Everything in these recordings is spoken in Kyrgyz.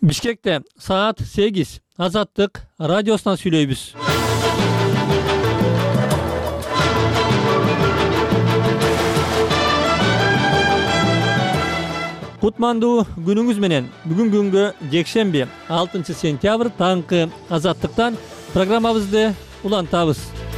Бишкекте саат 8 Азаттык радиосунан сүйлөйбүз. Кутмандуу күнүңүз менен. Бүгүн күнгө жекшемби 6 сентябрь таңкы Азаттыктан программабызды улантабыз.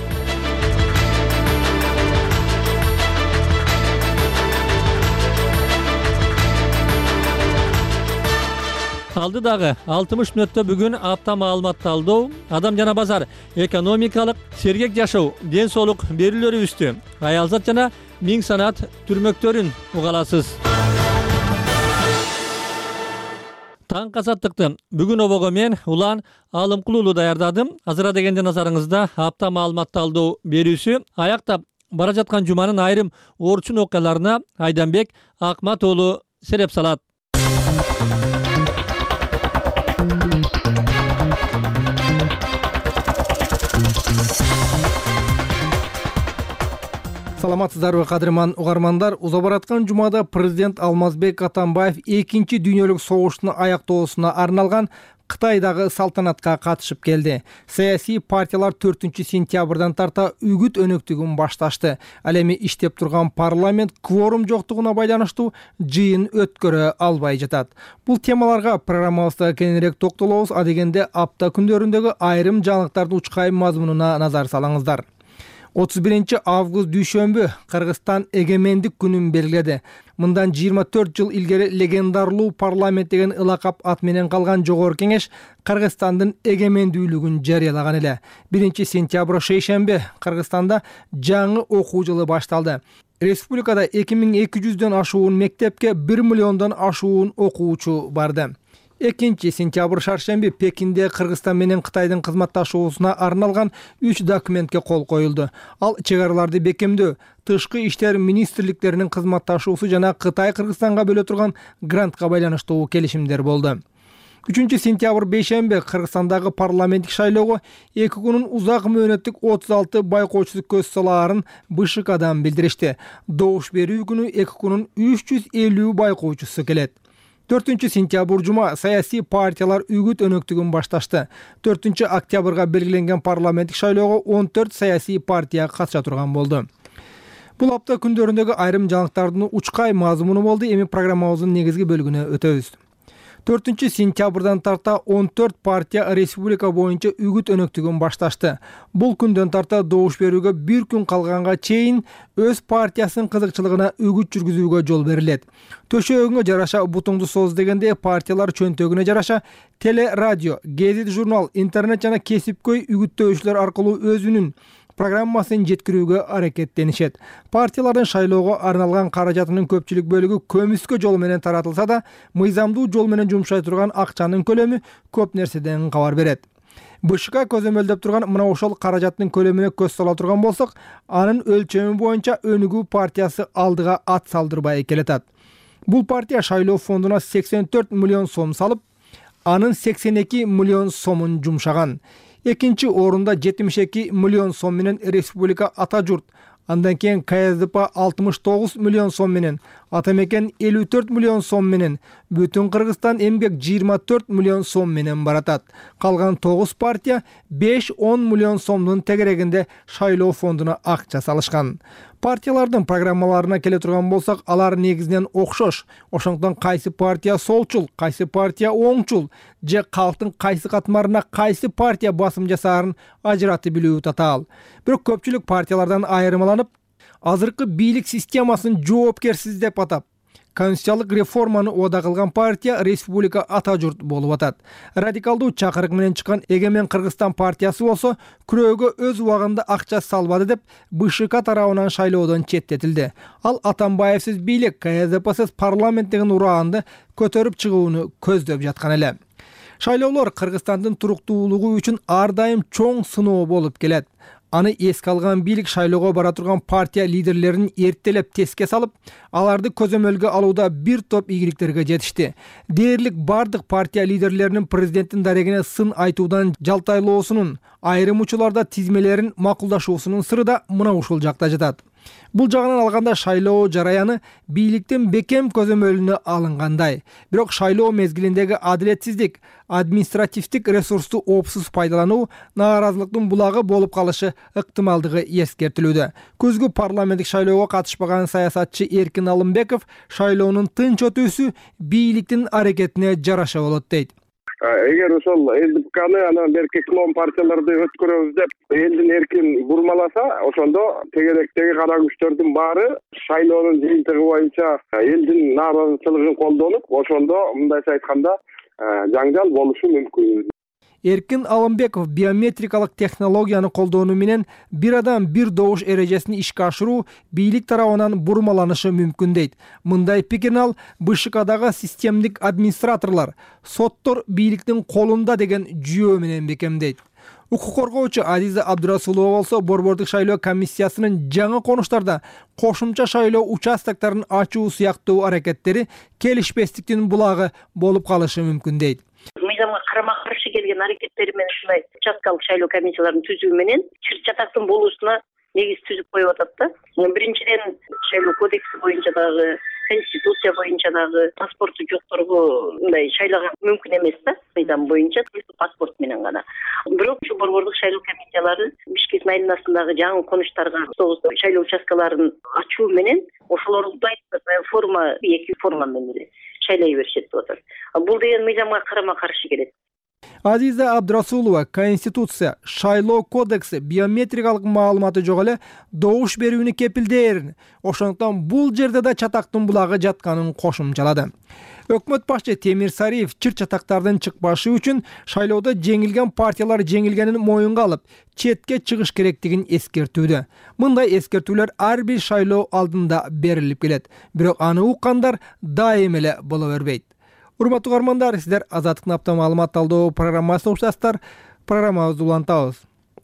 Алды дагы 60 мүнөттө бүгүн апта маалымат талдоо, адам жана базар, экономикалык, сергек жашоо, ден соолук берүүлөрүбүздү, аялзат жана миң санат түрмөктөрүн угаласыз. Таң Азаттыкты бүгүн обого мен Улан Алымкулуулу даярдадым. Азыра дегенде назарыңызда апта маалымат талдоо берүүсү аяктап бара жаткан жуманын айрым орчун окуяларына Айданбек Акматоолу сереп салат. Саламатсыздарбы кадырман угармандар. Уза бараткан жумада президент Алмазбек Атамбаев экинчи дүйнөлүк согуштун аяктоосуна арналган Кытайдагы салтанатка катышып келди. Саясий партиялар 4 сентябрдан тарта үгүт өнөктүгүн башташты. Ал эми иштеп турган парламент кворум жоктугуна байланыштуу жыйын өткөрө албай жатат. Бул темаларга программабызда кеңирээк токтолобуз. Адегенде апта күндөрүндөгү айрым жаңылыктардын учкай мазмунуна назар салыңыздар. 31 август дүйшөмбү Кыргызстан эгемендик күнүн белгиледи. Мындан 24 жыл илгери легендарлуу парламент деген ылакап ат менен калган жогорку кеңеш Кыргызстандын эгемендүүлүгүн жарыялаган эле. 1 сентябрь шейшемби Кыргызстанда жаңы окуу жылы башталды. Республикада 2200дөн ашуун мектепке 1 миллиондон ашуун окуучу барды. 2 сентябрь шаршемби Пекинде Кыргызстан менен Кытайдын кызматташуусуна арналган 3 документке кол коюлду. Ал чек араларды бекемдөө, тышкы иштер министрликтеринин кызматташуусу жана Кытай Кыргызстанга бөлө турган грантка байланыштуу келишимдер болду. 3 сентябрь бейшемби Кыргызстандагы парламенттик шайлоого 2 күнүн узак мөөнөттүк 36 байкоочусу көз салаарын БШКдан билдиришти. Добуш берүү күнү 2 күнүн 350 байкоочусу келет. 4 сентябрь жума саясий партиялар үгүт өнөктүгүн башташты. 4 октябрга белгиленген парламенттик шайлоого 14 саясий партия катыша турган болду. Бул апта күндөрүндөгү айрым жаңылыктардын учкай мазмуну болду. Эми программабыздын негизги бөлүгүнө өтөбүз. 4 сентябрдан тарта 14 партия республика боюнча үгүт өнөктүгүн башташты. Бул күндөн тарта добуш берүүгө 1 күн калганга чейин өз партиясынын кызыкчылыгына үгүт жүргүзүүгө жол берилет. Төшөгүңө жараша бутуңду соз дегенде партиялар чөнтөгүнө жараша теле, радио, гезит, журнал, интернет жана кесипкөй үгүттөөчүлөр аркылуу өзүнүн программасын жеткирүүгө аракеттенишет. Партиялардын шайлоого арналган каражатынын көпчүлүк бөлүгү көмүскө жол менен таратылса да, мыйзамдуу жол менен жумшай турган акчанын көлөмү көп нерседен кабар берет. БШК көзөмөлдөп турган мына ошол каражаттын көлөмүнө көз сала турган болсок, анын өлчөмү боюнча Өнүгүү партиясы алдыга ат салдырбай келатат. Бул партия шайлоо фондуна 84 миллион сом салып, анын 82 миллион сомун жумшаган. Экинчи орунда 72 миллион сом менен Республика Ата журт, андан кийин КСДП 69 миллион сом менен, Атамекен 54 миллион сом менен, Бүтүн Кыргызстан эмгек 24 миллион сом менен баратат. Калган 9 партия 5-10 миллион сомдун тегерегинде шайлоо фондуна акча салышкан. Партиялардын программаларына келе турган болсак, алар негизинен окшош. Ошондон кайсы партия солчул, кайсы партия оңчул, же калктын кайсы катмарына кайсы партия басым жасаарын ажыратып билүү татаал. Бирок көпчүлүк партиялардан айырмаланып, азыркы бийлик системасын жоопкерсиз деп атап, конституциялык реформаны ода кылган партия Республика Ата журт болуп атат. Радикалдуу чакырык менен чыккан Эгемен Кыргызстан партиясы болсо, күрөөгө өз убагында акча салбады деп БШК тарабынан шайлоодон четтетилди. Ал Атамбаевсиз бийлик, КСДПсиз парламент деген ураанды көтөрүп чыгууну көздөп жаткан эле. Шайлоолор Кыргызстандын туруктуулугу үчүн ар дайым чоң сыноо болуп келет. Аны эске алган бийлик шайлоого бара турган партия лидерлерин эртелеп теске салып, аларды көзөмөлгө алууда бир топ ийгиликтерге жетишти. Дээрлик бардык партия лидерлеринин президенттин дарегине сын айтуудан жалтайлоосунун, айрым учурларда тизмелерин макулдашуусунун сыры да мына ушул жакта жатат. Бул жагынан алганда шайлоо жараяны бийликтин бекем көзөмөлүнө алынгандай. Бирок шайлоо мезгилиндеги адилетсиздик, административдик ресурсту оопсуз пайдалануу нааразылыктын булагы болуп калышы ыктымалдыгы эскертилүүдө. Күзгү парламенттик шайлоого катышпаган саясатчы Эркин Алымбеков шайлоонун тынч өтүүсү бийликтин аракетине жараша болот дейт. Эгер ошол ЛДПКны анан эркин клон партияларды өткөрөбүз деп элдин эркин бурмаласа, ошондо тегеректеги кара күчтөрдүн баары шайлоонун жыйынтыгы боюнча элдин нааразычылыгын колдонуп, ошондо мындайча айтканда жаңжал болушу мүмкүн. Эркин Алымбеков биометрикалык технологияны колдонуу менен бир адам бир добуш эрежесин ишке ашыруу бийлик тарабынан бурмаланышы мүмкүн дейт. Мындай пикирин ал БШКдагы системдик администраторлор, соттор бийликтин колунда деген жүйө менен бекемдейт. Укук коргоочу Азиза Абдурасулова болсо борбордук шайлоо комиссиясынын жаңы конуштарда кошумча шайлоо участокторун ачуу сыяктуу аракеттери келишпестиктин булагы болуп калышы мүмкүн дейт. Мыйзамга карама каршы келген аракеттери менен ушундай участкалык шайлоо комиссияларын түзүү менен чыр чатактын болуусуна негиз түзүп коюп атат да. Биринчиден шайлоо кодекси боюнча дагы, конституция боюнча дагы паспорту жокторго мындай шайлоого мүмкүн эмес да. Мыйзам боюнча паспорт менен гана. Бирок ушу борбордук шайлоо комиссиялары Бишкек айылынасындагы жаңы конуштарга шайлоо участкаларын ачуу менен ошолорду форма, эки форма менен эле шайлай беришет деп атат. Бул деген мыйзамга карама каршы келет. Азиза Абдурасулова Конституция, шайлоо кодекси биометрикалык маалыматы жок эле добуш берүүнү кепилдээрин, ошондуктан бул жерде да чатактын булагы жатканын кошумчалады. Өкмөт башчы Темир Сариев чыр чатактардын чыкпашы үчүн шайлоодо жеңилген партиялар жеңилгенин моюнга алып, четке чыгыш керектигин эскертүүдө. Мындай эскертүүлөр ар бир шайлоо алдында берилип келет, бирок аны уккандар дайым эле боло бербейт. Урматтуу угармандар, сиздер Азаттыктын апта маалымат талдоо программасына уктасыздар. Программабызды улантабыз.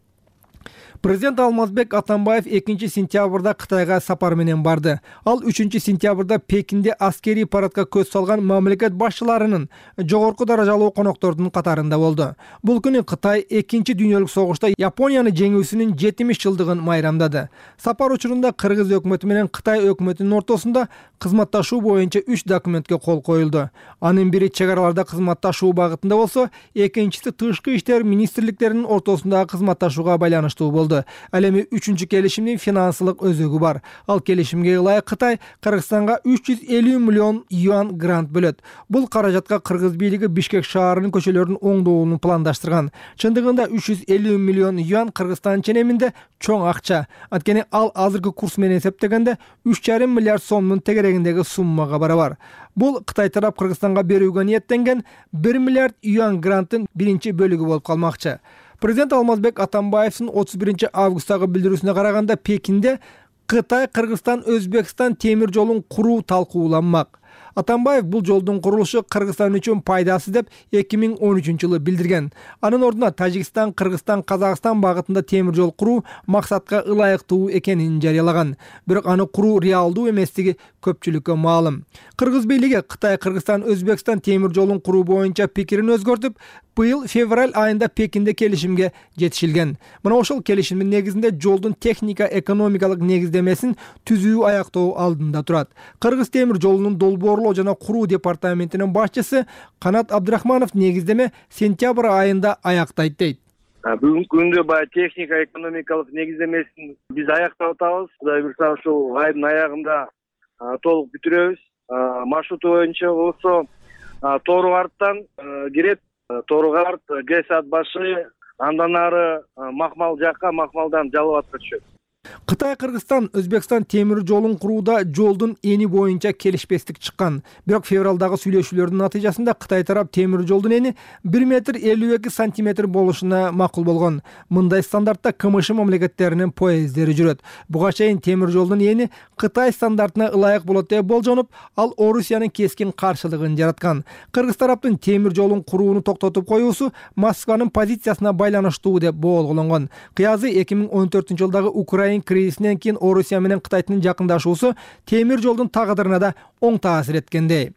Президент Алмазбек Атамбаев 2-сентябрда Кытайга сапар менен барды. Ал 3-сентябрда Пекинде аскерий парадка көз салган мамлекет башчыларынын жогорку даражалуу коноктордун катарында болду. Бул күнү Кытай 2 дүйнөлүк согушта Японияны жеңүүсүнүн 70 жылдыгын майрамдады. Сапар учурунда Кыргыз өкмөтү менен Кытай өкмөтүнүн ортосунда кызматташуу боюнча 3 документке кол коюлду. Анын бири чек араларда кызматташуу багытында болсо, экинчиси тышкы иштер министрликтеринин ортосундагы кызматташууга байланыштуу болду. Ал эми 3-чү келишимдин финансылык өзөгү бар. Ал келишимге ылайык Кытай Кыргызстанга 350 миллион юан грант бөлөт. Бул каражатка Кыргыз бийлиги Бишкек шаарынын көчөлөрүнүн оңдоолун пландаштырган. Чындыгында 350 миллион юан Кыргызстан ченеминде чоң акча. Анткени ал азыркы курс менен эсептегенде 3,5 миллиард сомдун тегерегиндеги суммага барабар. Бул Кытай тарап Кыргызстанга берүүгө ниеттенген 1 миллиард юан гранттын биринчи бөлүгү болуп калмакчы. Президент Алмазбек Атамбаевдин 31 августтагы билдирүүсүнө караганда Пекинде Кытай, Кыргызстан, Өзбекстан темир жолун куруу талкууланмак. Атамбаев бул жолдун курулушу Кыргызстан үчүн пайдасыз деп 2013-жылы билдирген. Анын ордуна Тажикстан, Кыргызстан, Казакстан багытында темир жол куруу максатка ылайыктуу экенин жарыялаган. Бирок аны куруу реалдуу эместиги көпчүлүккө маалым. Кыргыз бийлиги Кытай, Кыргызстан, Өзбекстан темир жолун куруу боюнча пикирин өзгөртүп, быйыл февраль айында Пекинде келишимге жетишилген. Мына ошол келишимдин негизинде жолдун техника экономикалык негиздемесин түзүү аяктоо алдында турат. Кыргыз темир жолунун долбоорлоо жана куруу департаментинин башчысы Канат Абдрахманов негиздеме сентябрь айында аяктайт дейт. Бүгүнкү күндө баягы техника экономикалык негиздемесин биз аяктап атабыз. Кудай буйрса ушул айдын аягында толук бүтүрөбүз. Маршруту боюнча болсо Тору арттан кирет, Тору арт, ГЭС ат башы, андан ары Макмал жакка, Макмалдан Жалал атка түшөт. Кытай, Кыргызстан, Өзбекстан темир жолун курууда жолдун эни боюнча келишпестик чыккан. Бирок февралдагы сүйлөшүүлөрдүн натыйжасында Кытай тарап темир жолдун эни 1 метр 52 сантиметр болушуна макул болгон. Мындай стандартта КМШ мамлекеттеринин поезддери жүрөт. Буга чейин темир жолдун эни Кытай стандартына ылайык болот деп болжонуп, ал Орусиянын кескин каршылыгын жараткан. Кыргыз тараптын темир жолун курууну токтотуп коюусу Москванын позициясына байланыштуу деп болгонгон. Кыязы 2014-жылдагы Украина кризисинен кийин Орусия менен Кытайдын жакындашуусу темир жолдун тагдырына да оң таасир эткендей.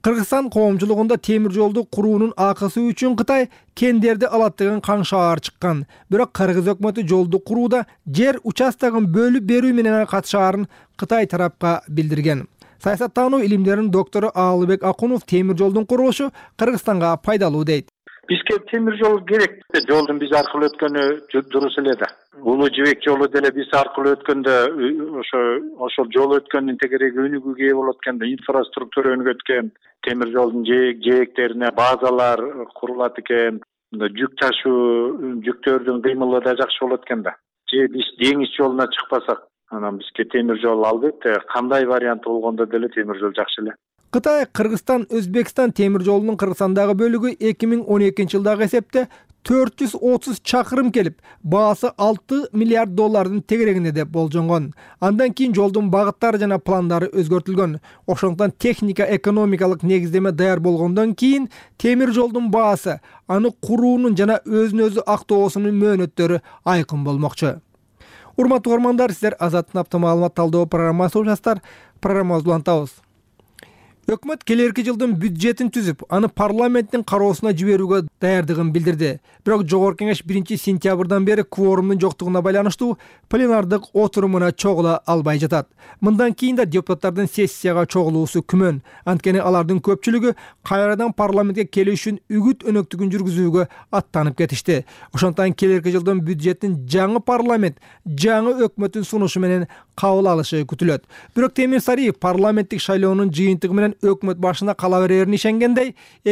Кыргызстан коомчулугунда темир жолду куруунун акысы үчүн Кытай кендерди алат деген каңшаар чыккан. Бирок Кыргыз өкмөтү жолду курууда жер участогун бөлүп берүү менен катышаарын Кытай тарапка билдирген. Саясаттануу илимдеринин доктору Аалыбек Акунов темир жолдун курулушу Кыргызстанга пайдалуу дейт. Бизге темир жол керек. Жолдун биз аркылуу өткөнү дурус эле да. Улуу жибек жолу деле биз аркылуу өткөндө ошол жол өткөндүн тегереги өнүгүүгө ээ болот экен да. Инфраструктура өнүгөт экен. Темир жолдун жээктерине базалар курулат экен. Жүк ташуу, жүктөрдүн кыймылы да жакшы болот экен да. Же биз деңиз жолуна чыкпасак, анан бизге темир жол албетте кандай вариант болгондо деле темир жол жакшы эле. Кытай Кыргызстан-Өзбекстан темир жолунун Кыргызстандагы бөлүгү 2012 жылдагы эсепте 430 чакырым келип, баасы $6 миллиард тегерегинде деп болжонгон. Андан кийин жолдун багыттары жана пландары өзгөртүлгөн. Ошондуктан техника экономикалык негиздеме даяр болгондон кийин темир жолдун баасы, аны куруунун жана өзүн-өзү актоосунун мөөнөттөрү айкын болмокчу. Урматтуу көрөрмандар, сиздер Азаттын апта маалымат талдоо программасы угасыздар. Программабызды улантабыз. Өкмөт келерки жылдын бюджетин түзүп, аны парламенттин кароосуна жиберүүгө даярдыгын билдирди. Бирок Жогорку Кеңеш 1-сентябрдан бери кворумдун жоктугуна байланыштуу пленардык отурумуна чогула албай жатат. Мындан кийин да депутаттардын сессияга чогулуусу күмөн. Анткени алардын көпчүлүгү кайрадан парламентке келүү үчүн үгүт өнөктүгүн жүргүзүүгө аттанып кетишти. Ошондуктан келерки жылдын бюджетин жаңы парламент, жаңы өкмөттүн сунушу менен кабыл алышы күтүлөт. Бирок Темир Сариев парламенттик шайлоонун жыйынтыгы менен өкмөт башына кала берерин ишенгендей,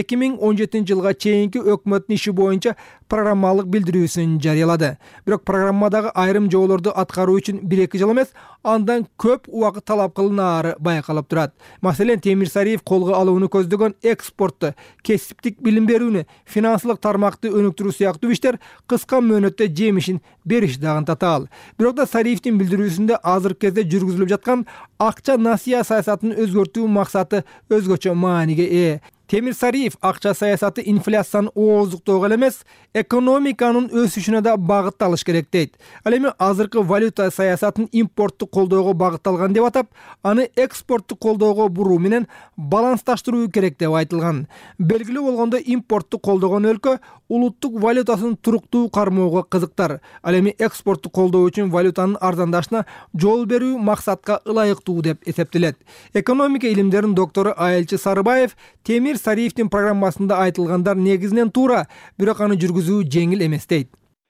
2017 жылга чейинки өкмөттүн иши боюнча программалык билдирүүсүн жарыялады. Бирок программадагы айрым жоолорду аткаруу үчүн 1-2 жыл эмес, андан көп убакыт талап кылынаары байкалып турат. Маселен, Темир Сариев колго алууну көздөгөн экспортту, кесиптик билим берүүнү, финансылык тармакты өнүктүрүү сыяктуу иштер кыска мөөнөттө жемишин бериш дагы татаал. Бирок да Сариевдин билдирүүсүндө азыркы кезде жүргүзүлүп жаткан акча насыя саясатын өзгөртүү максаты өзгөчө мааниге ээ. Темир Сариев акча саясаты инфляцияны ооздуктоого эле эмес, экономиканын өсүшүнө да багытталыш керек дейт. Ал эми азыркы валюта саясатын импортту колдоого багытталган деп атап, аны экспортту колдоого буруу менен балансташтыруу керек деп айтылган. Белгилүү болгондо импортту колдогон өлкө улуттук валютасын туруктуу кармоого кызыктар. Ал эми экспортту колдоо үчүн валютанын арзандашына жол берүү максатка ылайыктуу деп эсептелет. Экономика илимдеринин доктору Айылчы Сарыбаев Темир Сариевдин программасында айтылгандар негизинен туура, бирок аны жүргүзүү жеңил эмес дейт.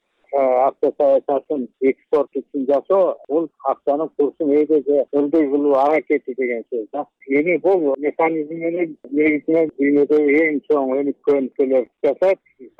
Акча саясатын экспорт үчүн жасоо, бул акчанын курсун эдеге ылдый кылуу аракети деген сөз да. Эми бул механизм менен негизинен дүйнөдөгү эң чоң өнүккөн өлкөлөр жасайт.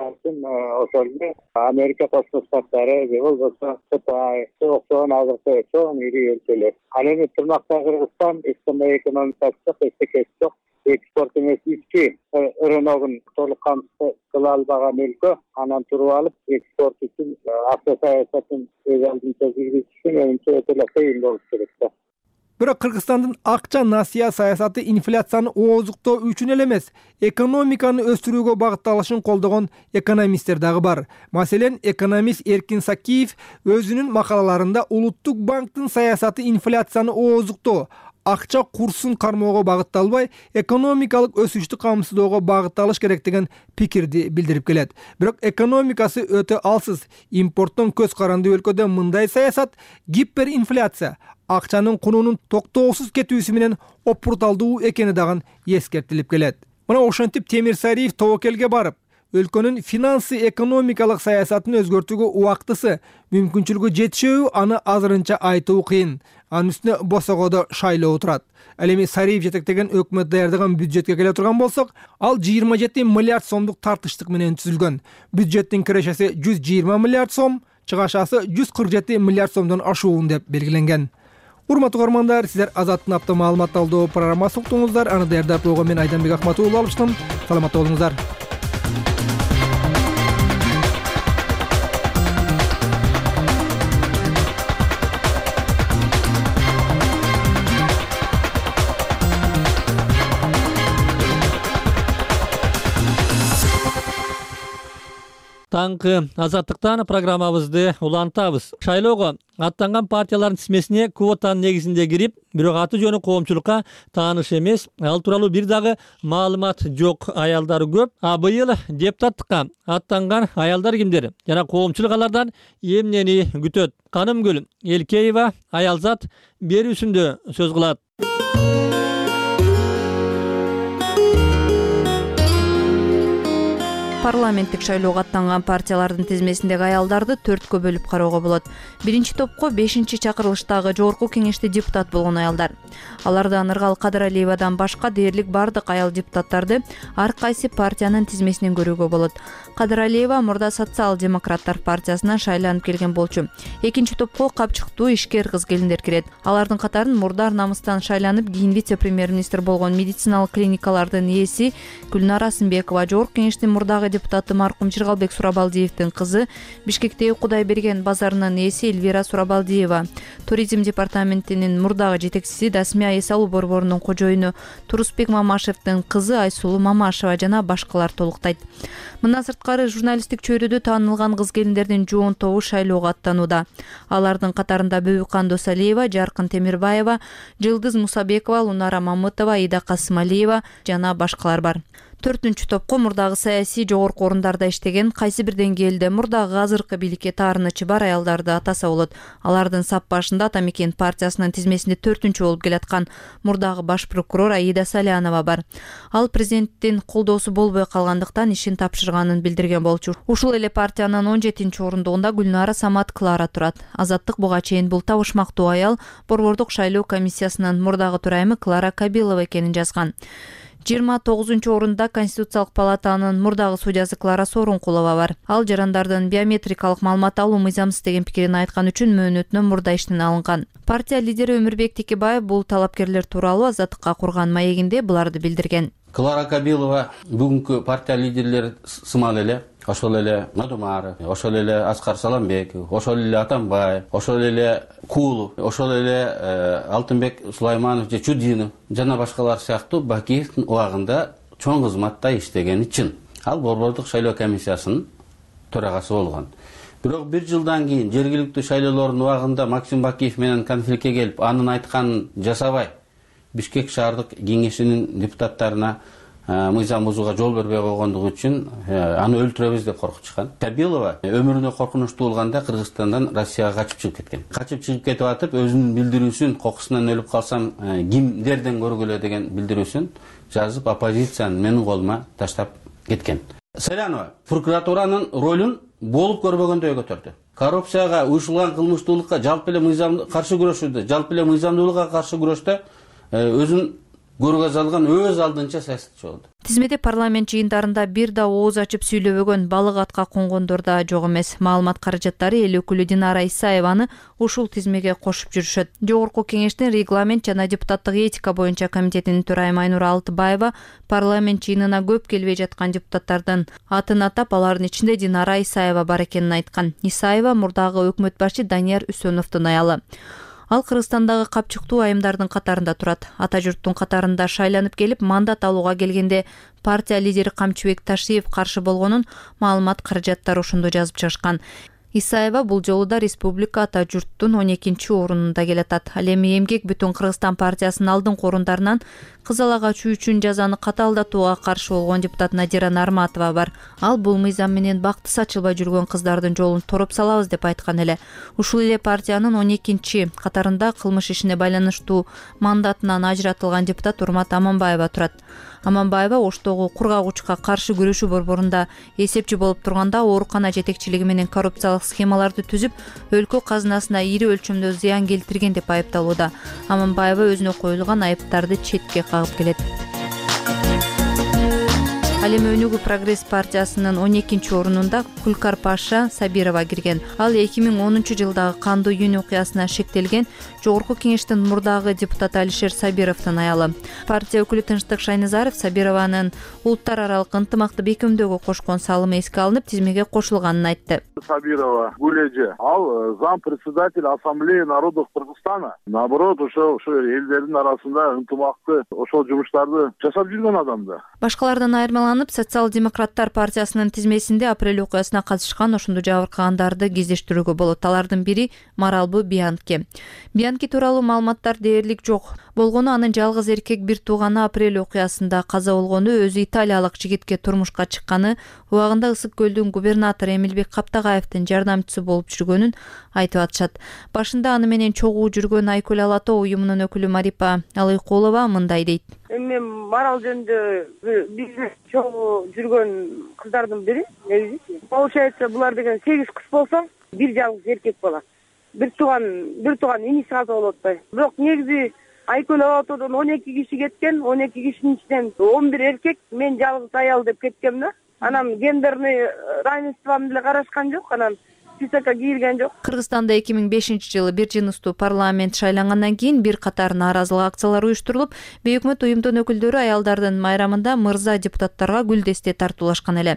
Ошол эле Америка Кошмо Штаттары же болбосо Кытай, окшогон азыркы чоң ири өлкөлөр. Ал эми тырмакта Кыргызстан эчкандай экономикасы эчтеке жок. Экспорт эмес ички рыногун толук камсыз кыла албаган өлкө анан туруп алып экспорт үчүн акча саясатын өз алдынча жүргүзүшү менимче өтө эле кыйын болуш керек да. Бирок Кыргызстандын акча насыя саясаты инфляцияны ооздуктоо үчүн эле эмес, экономиканы өстүрүүгө багытталышын колдогон экономисттер дагы бар. Маселен, экономист Эркин Сакиев өзүнүн макалаларында улуттук банктын саясаты инфляцияны ооздуктоо, акча курсун кармоого багытталбай, экономикалык өсүштү камсыздоого багытталыш керек деген пикирди билдирип келет. Бирок экономикасы өтө алсыз, импорттон көз каранды өлкөдө мындай саясат гиперинфляция, акчанын кунунун токтоосуз кетүүсү менен опурталдуу экени дагы эскертилип келет. Мына ошентип Темир Сариев тобокелге барып, өлкөнүн финансы экономикалык саясатын өзгөртүүгө убактысы, мүмкүнчүлүгү жетишеби аны азырынча айтуу кыйын. Анын үстүнө босогодо шайлоо турат. Ал эми Сариев жетектеген өкмөт даярдаган бюджетке келе турган болсок, ал 27 миллиард сомдук тартыштык менен түзүлгөн. Бюджеттин кирешеси 120 миллиард сом, чыгашасы 147 миллиард сомдон ашуун деп белгиленген. Урматтуу көрөрмандар, сиздер Азаттын апта маалымат талдоо программасын уктуңуздар. Аны даярдап койгон мен Айданбек Акматов уулу алыштым. Саламатта болуңуздар. Таңкы Азаттыктан программабызды улантабыз. Шайлоого аттанган партиялардын тизмесине квотанын негизинде кирип, бирок аты жөнү коомчулукка тааныш эмес. Ал тууралуу бир дагы маалымат жок аялдар көп. Быйыл депутаттыкка аттанган аялдар кимдер? Жана коомчулук алардан эмнени күтөт? Канымгүл Элкеева аялзат берүүсүндө сөз кылат. Парламенттик шайлоого аттанган партиялардын тизмесиндеги аялдарды 4кө бөлүп кароого болот. Биринчи топко 5-чакырылыштагы жогорку кеңеште депутат болгон аялдар. Алардан Ыргал Кадыралиевадан башка дээрлик бардык аял депутаттарды ар кайсы партиянын тизмесинен көрүүгө болот. Кадыралиева мурда Социал-демократтар партиясынан шайланып келген болчу. Экинчи топко капчыктуу ишкер кыз-келиндер кирет. Алардын катарын мурда намыстан шайланып, кийин вице-премьер-министр болгон медициналык клиникалардын ээси Гүлнара Сымбекова, жогорку кеңештин мурдагы депутаты маркум Жыргалбек Сурабалдиевдин кызы, Бишкектеги Кудайберген базарынын ээси Эльвира Сурабалдиева, туризм департаментинин мурдагы жетекчиси Дасмия Эсалуу борборунун кожоюну Турусбек Мамашевдин кызы Айсулуу Мамашева жана башкалар толуктайт. Мындан сырткары журналисттик чөйрөдө таанылган кыз-келиндердин жоон тобу шайлоого аттанууда. Алардын катарында Бөбүкан Досалиева, Жаркын Темирбаева, Жылдыз Мусабекова, Лунара Мамытова, Ида Касымалиева жана башкалар бар. 4-чү топко мурдагы саясий жогорку орундарда иштеген, кайсы бир деңгээлде мурдагы азыркы бийликке таарынычы бар аялдарды атаса болот. Алардын сап башында Атамекен партиясынын тизмесинде 4-чү болуп келаткан мурдагы баш прокурор Аида Салянова бар. Ал президенттин колдоосу болбой калгандыктан ишин тапшырганын билдирген болчу. Ушул эле партиянын 17-чи орундугунда Гүлнара Самат Клара турат. Азаттык буга чейин бул табышмактуу аял борбордук шайлоо комиссиясынын мурдагы төрайымы Клара Кабилова экенин жазган. 29-чу орунда Конституциялык палатанын мурдагы судьясы Клара Сорункулова бар. Ал жарандардын биометрикалык маалымат алуу мыйзамсыз деген пикирин айткан үчүн мөөнөтүнөн мурда иштен алынган. Партия лидери Өмүрбек Текебаев бул талапкерлер тууралуу Азаттыкка курган маегинде буларды билдирген. Клара Кабилова бүгүнкү партия лидерлери сымал эле, ошол эле Нодумаров, ошол эле Аскар Саламбеков, ошол эле Атамбаев, ошол эле Кулов, ошол эле Алтынбек Сулайманов же Чудинов жана башкалар сыяктуу Бакиевдин убагында чоң кызматта иштегени чын. Ал борбордук шайлоо комиссиясынын төрагасы болгон. Бирок 1 жылдан кийин жергиликтүү шайлоолордун убагында Максим Бакиев менен конфликтке келип, анын айтканын жасабай Бишкек шаардык кеңешинин депутаттарына мыйзам бузууга жол бербей койгондугу үчүн аны өлтүрөбүз деп коркутушкан. Кабилова өмүрүнө коркунучтуу болганда Кыргызстандан Россияга качып чыгып кеткен. Качып чыгып кетип атып, өзүнүн билдирүүсүн кокусунан өлүп калсам кимдерден көргүлө деген билдирүүсүн жазып, оппозицияны менин колума таштап кеткен. Салянова прокуратуранын ролун болуп көрбөгөндөй көтөрдү. Коррупцияга, уюшулган кылмыштуулукка, жалпы эле мыйзамды каршы күрөшүүдө, жалпы эле мыйзамдуулукка каршы күрөштө өзүн көргөз алган өз алдынча саясатчы болду. Тизмеде парламент жыйындарында бир да ооз ачып сүйлөбөгөн, балык атка конгондор да жок эмес. Маалымат каражаттары эл өкүлү Динара Исаеваны ушул тизмеге кошуп жүрүшөт. Жогорку кеңештин регламент жана депутаттык этика боюнча комитетинин төрайымы Айнура Алтыбаева парламент жыйынына көп келбей жаткан депутаттардын атын атап, алардын ичинде Динара Исаева бар экенин айткан. Исаева мурдагы өкмөт башы Данияр Үсөновдун аялы. Ал Кыргызстандагы капчыктуу айымдардын катарында турат. Ата журттун катарында шайланып келип, мандат алууга келгенде партия лидери Камчыбек Ташиев каршы болгонун маалымат каражаттары ошондо жазып чыгышкан. Исаева бул жолу да республика ата журттун 12-чи орунунда келатат. Ал эми Эмгек бүтүн Кыргызстан партиясынын алдыңкы орундарынан кызыл агач үчүн жазаны катаалдатууга каршы болгон депутат Надира Нарматова бар. Ал бул мыйзам менен бакты сачылбай жүргөн кыздардын жолун тороп салабыз деп айткан эле. Ушул эле партиянын 12-чи катарында кылмыш ишине байланыштуу мандатынан ажыратылган депутат Урмат Аманбаева турат. Аманбаева Оштогу кургагучка каршы күрөшүү борборунда эсепчи болуп турганда оорукана жетекчилиги менен коррупциялык схемаларды түзүп, өлкө казынасына ири өлчөмдө зыян келтирген деп айыпталууда. Аманбаева өзүнө коюлган айыптарды четке кагып келет. Ал эми Өнүгүү Прогресс партиясынын 12-чи орунунда Кулкар Паша Сабирова кирген. Ал 2010 жылдагы кандуу июнь окуясына шектелген жогорку кеңештин мурдагы депутаты Алишер Сабировдун аялы. Партия өкүлү Тынчтык Шайназаров Сабированын улуттар аралык ынтымакты бекемдөөгө кошкон салымы эске алынып, тизмеге кошулганын айтты. Сабирова Гулеже, ал зам председатель Ассамблеи народов Кыргызстана. Наоборот, ошо элдердин арасында ынтымакты ошол жумуштарды жасап жүргөн адамды. Башкалардан айырмаланып талаанып, Социал-демократтар партиясынын тизмесинде апрель окуясына катышкан ошондо жабыркагандарды кездештирүүгө болот. Алардын бири Маралбы Бианки. Бианки тууралуу маалыматтар дээрлик жок. Болгону анын жалгыз эркек бир тууганы апрель окуясында каза болгону, өзү италиялык жигитке турмушка чыкканы, убагында Ысык көлдүн губернатору Эмилбек Каптагаевдин жардамчысы болуп жүргөнүн айтып атышат. Башында аны менен чогуу жүргөн Айкөл Алатоо уюмунун өкүлү Марипа Алыкулова мындай дейт. Мен Марал жөнүндө биз чогуу жүргөн кыздардын бири негизи. Получается, булар деген 8 кыз болсо, бир жалгыз эркек бала. Бир тууган иниси каза болуп атпайбы. Бирок негизи Айкөл Алатоодон 12 киши кеткен, 12 кишинин ичинен 11 эркек, мен жалгыз аял деп кеткем да. Анан гендерный равенством деле карашкан жок, анан списокко кийилген жок. Кыргызстанда 2005-жылы бир жыныстуу парламент шайлангандан кийин бир катар нааразылык акциялары уюштурулуп, бейөкмөт уюмдун өкүлдөрү аялдардын майрамында мырза депутаттарга гүл десте тартуулашкан эле.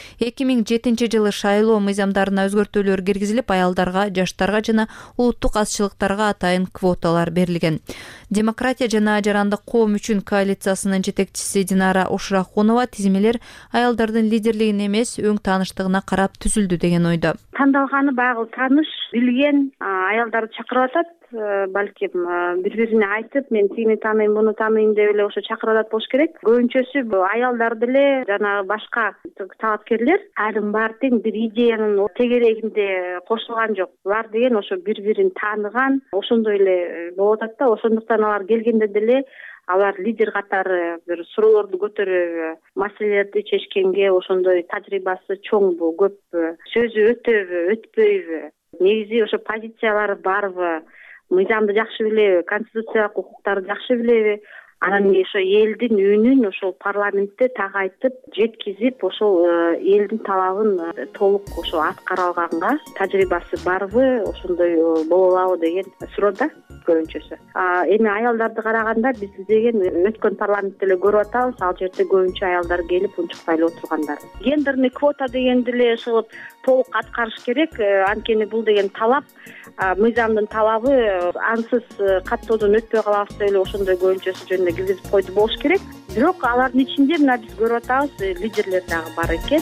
2007-жылы шайлоо мыйзамдарына өзгөртүүлөр киргизилип, аялдарга, жаштарга жана улуттук азчылыктарга атайын квоталар берилген. Демократия жана жарандык коом үчүн коалициясынын жетекчиси Динара Ушрахунова тизмелер аялдардын лидерлигине эмес, өң тааныштыгына карап түзүлдү деген ойдо. Тандалганы багы тааныш, билген аялдарды чакырып атат. Балким бири-бирине айтып, мен тигини тааныйм, буну тааныйм деп эле ошо чакырып атат болуш керек. Көбүнчөсү аялдар деле жана башка талапкерлер айрым баары тең бир идеянын тегерегинде кошулган жок. Булар деген ошо бири-бирин тааныган, ошондой эле болуп атат да. Ошондуктан алар келгенде деле алар лидер катары бир суроолорду көтөрүп, маселелерди чечкенге ошондой тажрыйбасы чоңбу, көппү, сөзү өтөбү, өтпөйбү, негизи ошо позициялары барбы, мыйзамды жакшы билеби, конституциялык укуктарды жакшы билеби, анан ошо элдин үнүн ошол парламентте так айтып, жеткизип, ошол элдин талабын толук ошо аткара алганга тажрыйбасы барбы, ошондой боло алабы деген суроо да көбүнчөсү. Эми аялдарды караганда биз деген өткөн парламентте эле көрүп атабыз, ал жерде көбүнчө аялдар келип унчукпай эле отургандар. Гендерный квота дегенди эле ошол толук аткарыш керек, анткени бул деген талап, мыйзамдын талабы, ансыз каттоодон өтпөй калабыз деп эле ошондой көбүнчөсү жөнүндө киргизип койду болуш керек. Бирок алардын ичинде мына биз көрүп атабыз, лидерлер дагы бар экен.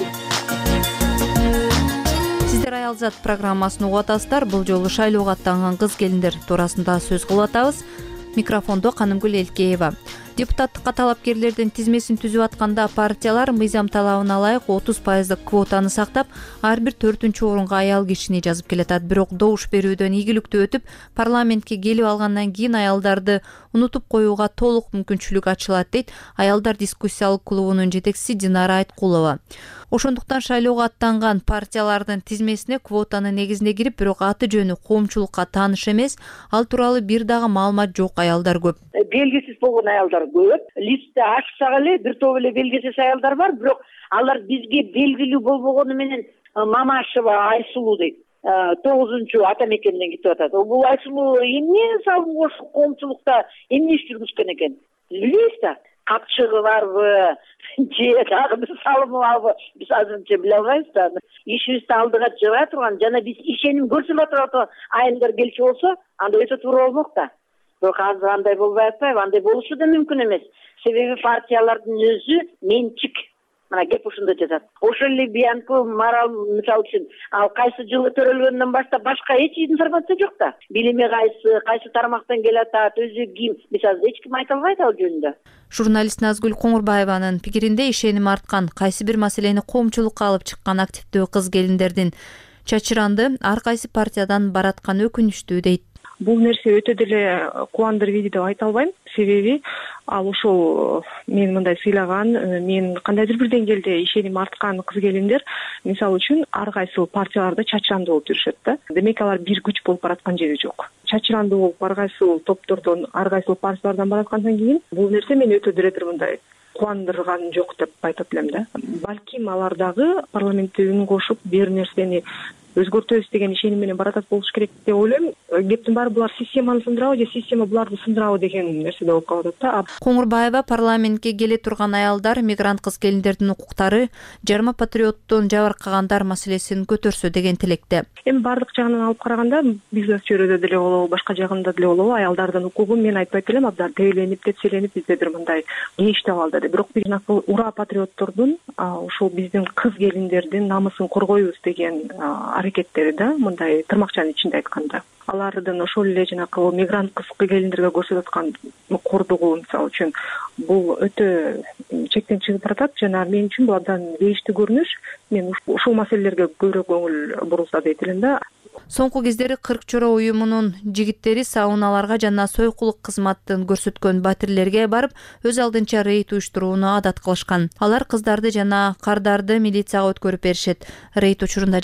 Сиздер Аялзат программасын угуп атасыздар. Бул жолу шайлоого аттанган кыз келиндер туурасында сөз кылып атабыз. Микрофондо Канымгүл Элкеева. Депутаттыкка талапкерлердин тизмесин түзүп атканда партиялар мыйзам талабына ылайык 30% квотаны сактап, ар бир 4-чү орунга аял кишини жазып келатат. Бирок добуш берүүдөн ийгиликтүү өтүп, парламентке келип алгандан кийин аялдарды унутуп коюуга толук мүмкүнчүлүк ачылат, дейт Аялдар дискуссиялык клубунун жетекчиси Динара Айткулова. Ошондуктан шайлоого аттанган партиялардын тизмесине квотаны негизинде кирип, бирок аты жөнү коомчулукка тааныш эмес, ал тууралуу бир дагы маалымат жок аялдар көп. Белгисиз болгон аялдар көп. Листте ачсак эле бир топ эле белгисиз аялдар бар, бирок алар бизге белгилүү болбогону менен Мамашева Айсулуу дейт. 9-чу ата мекенден кетип атат. Бул Айсулуу эмне салым кошуп коомчулукта эмне иш жүргүзгөн экен? Билебиз да. Капчыгы барбы, же дагы бир салымы барбы, биз азырынча биле албайбыз да. Ишибизди алдыга жыбай турган жана биз ишеним көрсөтүп турган айымдар келчү болсо, анда өтө туура болмок да. Бирок азыр андай болбой атпайбы, андай болушу да мүмкүн эмес. Себеби партиялардын өзү менчик. Мына кеп ушунда жатат. Ошол эле Бианки, Марал мисалы үчүн, ал кайсы жылы төрөлгөндөн баштап башка эч информация жок да. Билими кайсы тармактан келатат, өзү ким, биз азыр эч ким айта албайт ал жөнүндө. Журналист Назгүл Коңурбаеванын пикиринде ишеним арткан, кайсы бир маселени коомчулукка алып чыккан активдүү кыз келиндердин чачыранды ар кайсы партиядан баратканы өкүнүчтүү, дейт. Бул нерсе өтө деле кубандырып ийди деп айта албайм. Себеби ал ошол мен мындай сыйлаган, мен кандайдыр бир деңгээлде ишеним арткан кыз келиндер, мисалы үчүн ар кайсы партияларда чачыранды болуп жүрүшөт да. Демек алар бир күч болуп бараткан жери жок. Чачыранды болуп ар кайсы топтордон, ар кайсы партиялардан бараткандан кийин бул нерсе мени өтө деле бир мындай кубандырган жок деп айтып элем да. Балким алар дагы парламентте үн кошуп, бир нерсени өзгөртөбүз деген ишеним менен баратат болуш керек деп ойлойм. Кептин баары булар системаны сындырабы же система буларды сындырабы деген нерседе болуп калып атат да. Коңурбаева парламентке келе турган аялдар, мигрант кыз-келиндердин укуктары, жарма патриоттон жабыркагандар маселесин көтөрсө деген тилекте. Эми бардык жагынан алып караганда бизнес чөйрөдө деле болобу, башка жагында деле болобу, аялдардын укугун мен айтпайт элем, абдан тейленип, тепселенип бизде бир мындай иштеп алды деп. Бирок биз ура патриоттордун ушул биздин кыз-келиндердин намысын коргойбуз деген аракеттери да, мындай тырмакчанын ичинде айтканда. Алардын ошол эле жанакы мигрант кыз-келиндерге көрсөтүп аткан кордугу мисалы үчүн бул өтө чектен чыгып баратат жана мен үчүн бул абдан кейиштүү көрүнүш. Мен ушул маселелерге көбүрөөк көңүл бурулса дейт элем да. Соңку кездери 40 чора уюмунун жигиттери сауналарга жана сойкулук кызматын көрсөткөн батирлерге барып, өз алдынча рейд уюштурууну адат кылышкан. Алар кыздарды жана кардарды милицияга өткөрүп беришет. Рейд учурунда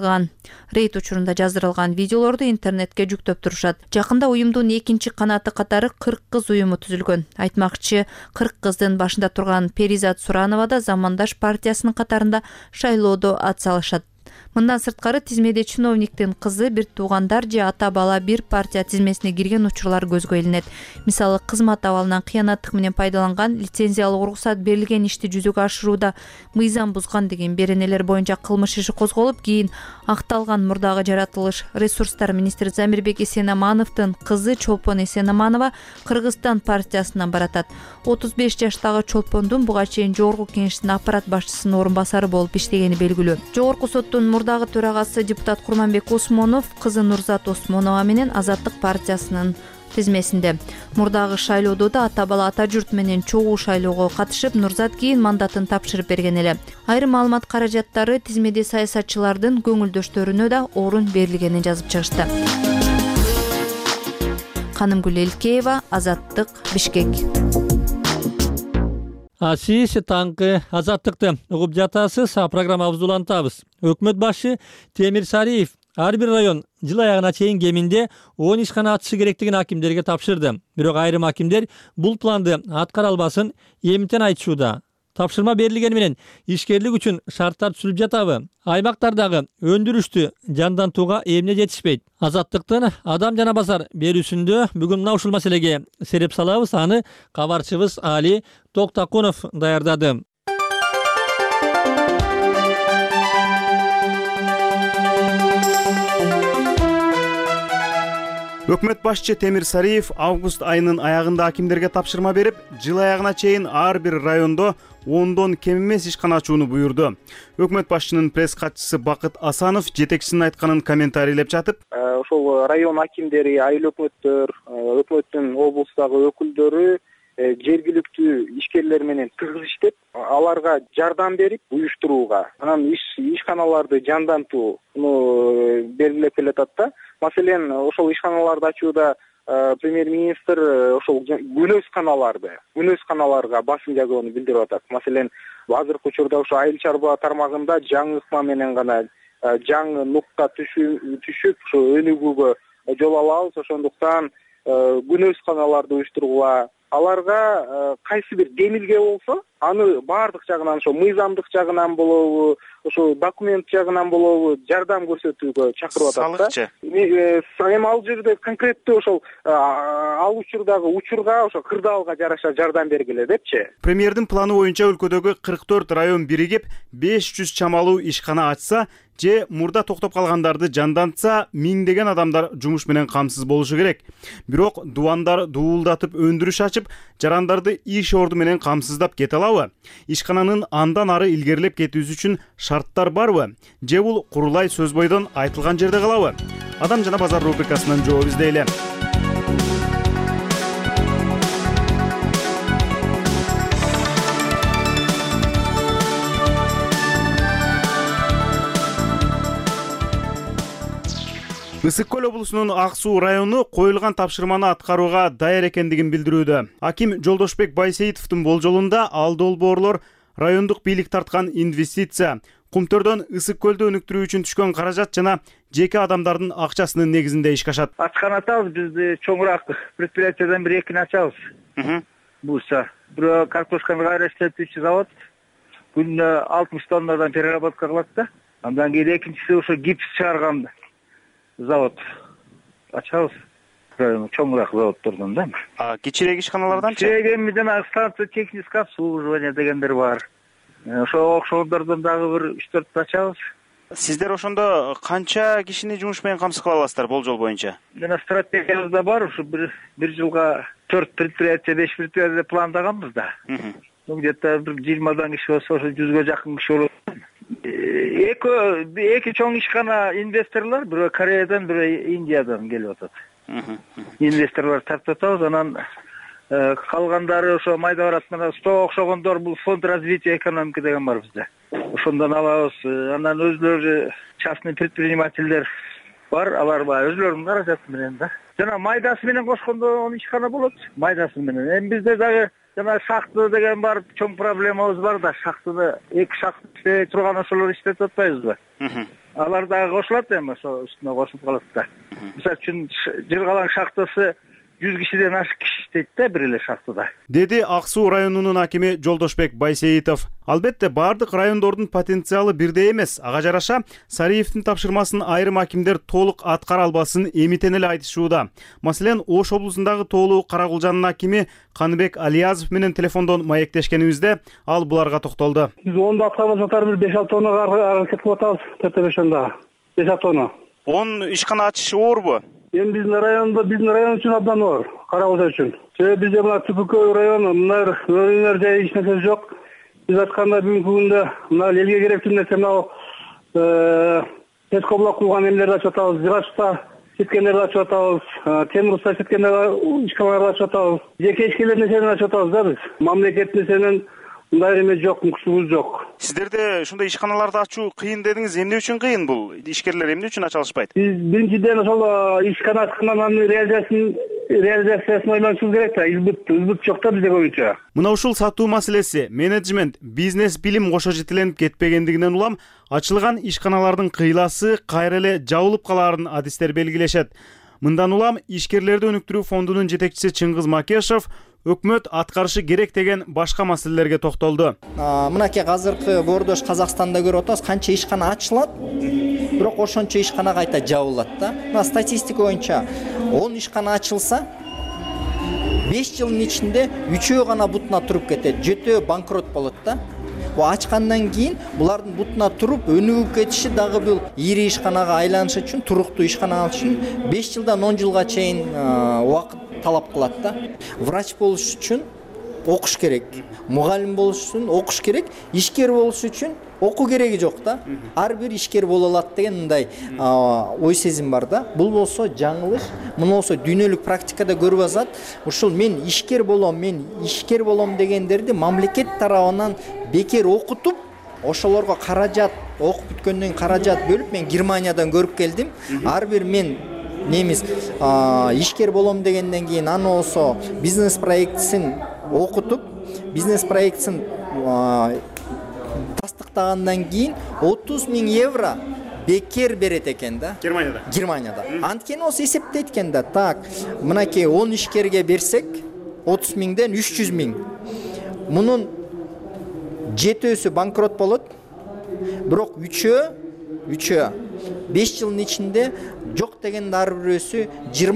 жаздырылган видеолорду интернетке жүктөп турушат. Жакында уюмдун экинчи канаты катары 40 кыз уюму түзүлгөн. Айтмакчы, 40 кыздын башында турган Перизат Суранова да Замандаш партиясынын катарында шайлоодо ат салышат. Мындан сырткары тизмеде чиновниктин кызы, бир туугандар же ата бала бир партия тизмесине кирген учурлар көзгө илинет. Мисалы, кызмат абалынан кыянаттык менен пайдаланган, лицензиялык уруксат берилген ишти жүзөгө ашырууда мыйзам бузган деген беренелер боюнча кылмыш иши козголуп, кийин акталган мурдагы жаратылыш ресурстар министри Замирбек Эсенамановдун кызы Чолпон Эсенаманова Кыргызстан партиясынан баратат. 35 жаштагы Чолпондун буга чейин Жогорку Кеңештин аппарат башчысынын орун басары болуп иштегени белгилүү. Жогорку соттун мурдагы төрагасы депутат Курманбек Осмонов кызы Нурзат Осмонова менен Азаттык партиясынын тизмесинде. Мурдагы шайлоодо да ата бала ата журт менен чогуу шайлоого катышып, Нурзат кийин мандатын тапшырып берген эле. Айрым маалымат каражаттары тизмеде саясатчылардын көңүлдөштөрүнө да орун берилгенин жазып чыгышты. Канымгүл Элкеева, Азаттык, Бишкек. Сиз таңкы Азаттыкты угуп жатасыз. Программабызды улантабыз. Өкмөт башы Темир Сариев ар бир район жыл аягына чейин кеминде 10 ишкана ачышы керектигин акимдерге тапшырды. Бирок айрым акимдер бул планды аткара албасын эмтен айтышууда. Тапшырма берилгени менен ишкерлик үчүн шарттар түзүлүп жатабы? Аймактардагы өндүрүштү жандантууга эмне жетишпейт? Азаттыктын адам жана базар берүүсүндө бүгүн мына ушул маселеге сереп салабыз. Аны кабарчыбыз Али Токтакунов даярдады. Өкмөт башчы Темир Сариев август айынын аягында акимдерге тапшырма берип, жыл аягына чейин ар бир райондо 10дон кем эмес ишкана ачууну буйрду. Өкмөт башчынын пресс катчысы Бакыт Асанов жетекчисинин айтканын комментарийлеп жатып, ошол район акимдери, айыл өкмөттөр, өкмөттүн облустагы өкүлдөрү жергиликтүү ишкерлер менен тыгыз иштеп, аларга жардам берип уюштурууга, анан ишканаларды жандантууну белгилеп келатат да. Маселен, ошол ишканаларды ачууда премьер-министр ошол күнөөсканаларга басым жагууну билдирип атат. Маселен, азыркы учурда ошо айыл чарба тармагында жаңы ыкма менен гана жаңы нукта түшүп, ошо өнүгүүгө жол алабыз. Ошондуктан күнөөсканаларды уюштурууга, аларга кайсы бир демилге болсо, аны баардык жагынан, ошо мыйзамдык жагынан болобу, ошо документ жагынан болобу жардам көрсөтүүгө чакырып атат да. Эми ал жерде конкреттүү ошол ал учурдагы учурга, ошо кырдаалга жараша жардам бергиле депчи. Премьердин планы боюнча өлкөдөгү 44 район биригип 500 чамалуу ишкана ачса же мурда токтоп калгандарды жандантса, миңдеген адамдар жумуш менен камсыз болушу керек. Бирок дубандар дуулдатып өндүрүш ачып, жарандарды иш орду менен камсыздап кете алабы? Ишкананын андан ары илгерилеп кетүүсү үчүн шарттар барбы? Же бул курулай сөз бойдон айтылган жерде калабы? Адам жана базар рубрикасынан жооп издейле. Ысык көл облусунун Ак Суу району коюлган тапшырманы аткарууга даяр экендигин билдирүүдө. Аким Жолдошбек Байсейитовдун болжолунда ал долбоорлор райондук бийлик тарткан инвестиция, кумтөрдөн ысык көлдү өнүктүрүү үчүн түшкөн каражат жана жеке адамдардын акчасынын негизинде ишке ашат. Ачкан атабыз, биз чоңураак предприятиядан бир экини ачабыз. Буйса, картошканы кайра иштетүүчү завод күнүнө 60 тоннадан переработка кылат да. Андан кийин экинчиси ошо гипс чыгарган завод ачабыз. Чоңураак заводдордон да. Кичирээк ишканаларданчы? Кичирээк эми жанагы станция техническое обслуживание дегендер бар. Ошо окшондордон дагы бир 3-4 ачабыз. Сиздер ошондо канча кишини жумуш менен камсыз кыла аласыздар болжол боюнча? Жана стратегиябызда бар, ушу бир жылга 4 предприятие, 5 предприятие пландаганбыз да. Где-то 20 киши болсо, ошо 100га жакын киши болот. Эки чоң ишкана инвесторлор, бирөө Кореядан, бирөө Индиядан келип атат. Инвесторлор тартып атабыз, анан калгандары ошо майда барат. Мына Сто окшогондор бул фонд развития экономики деген бар бизде. Ошондон алабыз. Анан өзлөрү частный предпринимательдер бар, алар баягы өзлөрүнүн каражаты менен да. Жана майдасы менен кошкондо 10 ишкана болот. Майдасы менен. Эми бизде дагы жана шахта деген бар, чоң проблемабыз бар да. Шахтада эки шахта иштебей турган ошолор иштетип атпайбызбы? Алар дагы кошулат эми ошо үстүнө кошулуп калат да. Мисалы үчүн Жыргалаң шахтасы 100 кишиден ашык киши иштейт да бир эле шахтада. Деди Ак Суу районунун акими Жолдошбек Байсейитов. Албетте бардык райондордун потенциалы бирдей эмес. Ага жараша Сариевдин тапшырмасын айрым акимдер толук аткара албасын эмитен эле айтышууда. Маселен, Ош облусундагы Тоолуу Карагулжанын акими Каныбек Алиязов менен телефондон маектешкенибизде ал буларга токтолду. Биз ондо аткарып жатабыз, 5-6 тоннага аракет кылып атабыз, Төртөбөшөндө. 5 тонна. 10 ишкана ачышы оорбу? Эми биздин район үчүн абдан оор, Карагулжа үчүн. Себеби бизде мына Түпүкөй району, мына өрүнөр жай эч нерсе жок. Биз айтканда бүгүнкү күндө мына элге керектүү нерсе мына Пескоблок кылган эмелерди ачып атабыз, Жырачта сеткендерди ачып атабыз, Темурста сеткендерди ишканаларды ачып атабыз. Жеке ишкерлердин нерсени ачып атабыз да биз. Мамлекет нерсенин мындай эме жок, укчусубуз жок. Сиздерде ушундай ишканаларды ачуу кыйын дедиңиз, эмне үчүн кыйын бул? Ишкерлер эмне үчүн ача алышпайт? Биз биринчиден ошол ишкана ачкандан анын реализациясын ойлонушубуз керек да. Избыт жок да бизде көбүнчө. Мына ушул сатуу маселеси, менеджмент, бизнес билим кошо жетиленип кетпегендигинен улам ачылган ишканалардын кыйласы кайра эле жабылып калаарын адистер белгилешет. Мындан улам ишкерлерди өнүктүрүү фондунун жетекчиси Чыңгыз Макешов өкмөт аткарышы керек деген башка маселелерге токтолду. Мынакей азыркы бордош Казакстанда көрүп атабыз, канча ишкана ачылат, бирок ошончо ишкана кайта жабылат да. Мына статистика боюнча 10 ишкана ачылса, 5 жылдын ичинде 3-өө гана бутуна туруп кетет, 7-өө банкрот болот да. Бу ачкандан кийин булардын бутуна туруп өнүгүп кетиши дагы бул ири ишканага айланышы үчүн, туруктуу ишкана алыш үчүн 5 жылдан 10 жылга чейин убакыт талап кылат да. Врач болуш үчүн окуш керек, мугалим болуш үчүн окуш керек, ишкер болуш үчүн окуу кереги жок да. Ар бир ишкер боло алат деген мындай ой сезим бар да. Бул болсо жаңылыш, муну болсо дүйнөлүк практикада көрүп атат. Ушул мен ишкер болом дегендерди мамлекет тарабынан бекер окутуп, ошолорго каражат, окуп бүткөндөн кийин каражат бөлүп, мен Германиядан көрүп келдим. Ар бир мен немис ишкер болом дегенден кийин аны болсо бизнес проектисин окутуп, бизнес проектисин тастыктагандан кийин 30 000 евро бекер берет экен да. Германияда. Анткени болсо эсептейт экен да. Так, мынакей 10 ишкерге берсек 30 000ден 300 000. Мунун 7-өсү банкрот болот. Бирок 3-өө 5 жылдын ичинде жок дегенде ар бирөөсү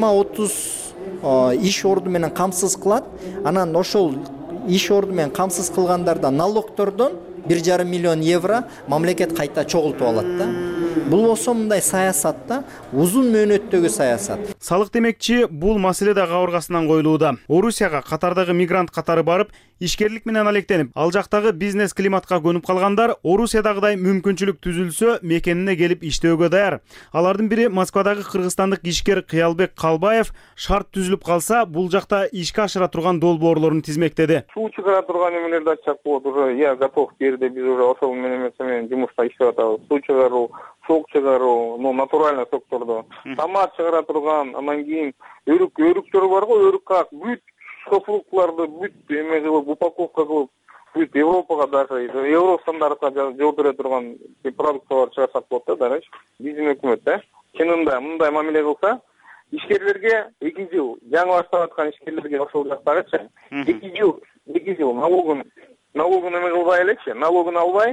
20-30 иш орду менен камсыз кылат. Анан ошол иш орду менен камсыз кылгандарда налогтордон 1,5 миллион евро мамлекет кайта чогултуп алат да. Бул болсо мындай саясат да, узун мөөнөттөгү саясат. Салык демекчи, бул маселе да кабыргасынан коюлууда. Орусияга катардагы мигрант катары барып, ишкерлик менен алектенип, ал жактагы бизнес климатка көнүп калгандар Орусиядагыдай мүмкүнчүлүк түзүлсө мекенине келип иштөөгө даяр. Алардын бири Москвадагы кыргызстандык ишкер Кыялбек Калбаев шарт түзүлүп калса, бул жакта ишке ашыра турган долбоорлорун тизмектеди. Суу чыгара турган эмелерди ачсак болот, уже я готов жерде биз уже ошол менен жумушта иштеп атабыз. Суу чыгаруу, сок чыгаруу, натуральный сокторду. Томат чыгара турган, анан кийин өрүктөр бар го, өрүк как бүт фруктуларды бүт эме кылып, упаковка кылып, бүт Европага даже евро стандартка жолдура турган продукталар чыгарсак болот да, дараш. Биздин өкмөт да. Чынында мындай мамиле кылса, ишкерлерге 2 жыл, жаңы баштап аткан ишкерлерге ошол жактагычы 2 жыл налогун эме кылбай элекчи, налогун албай,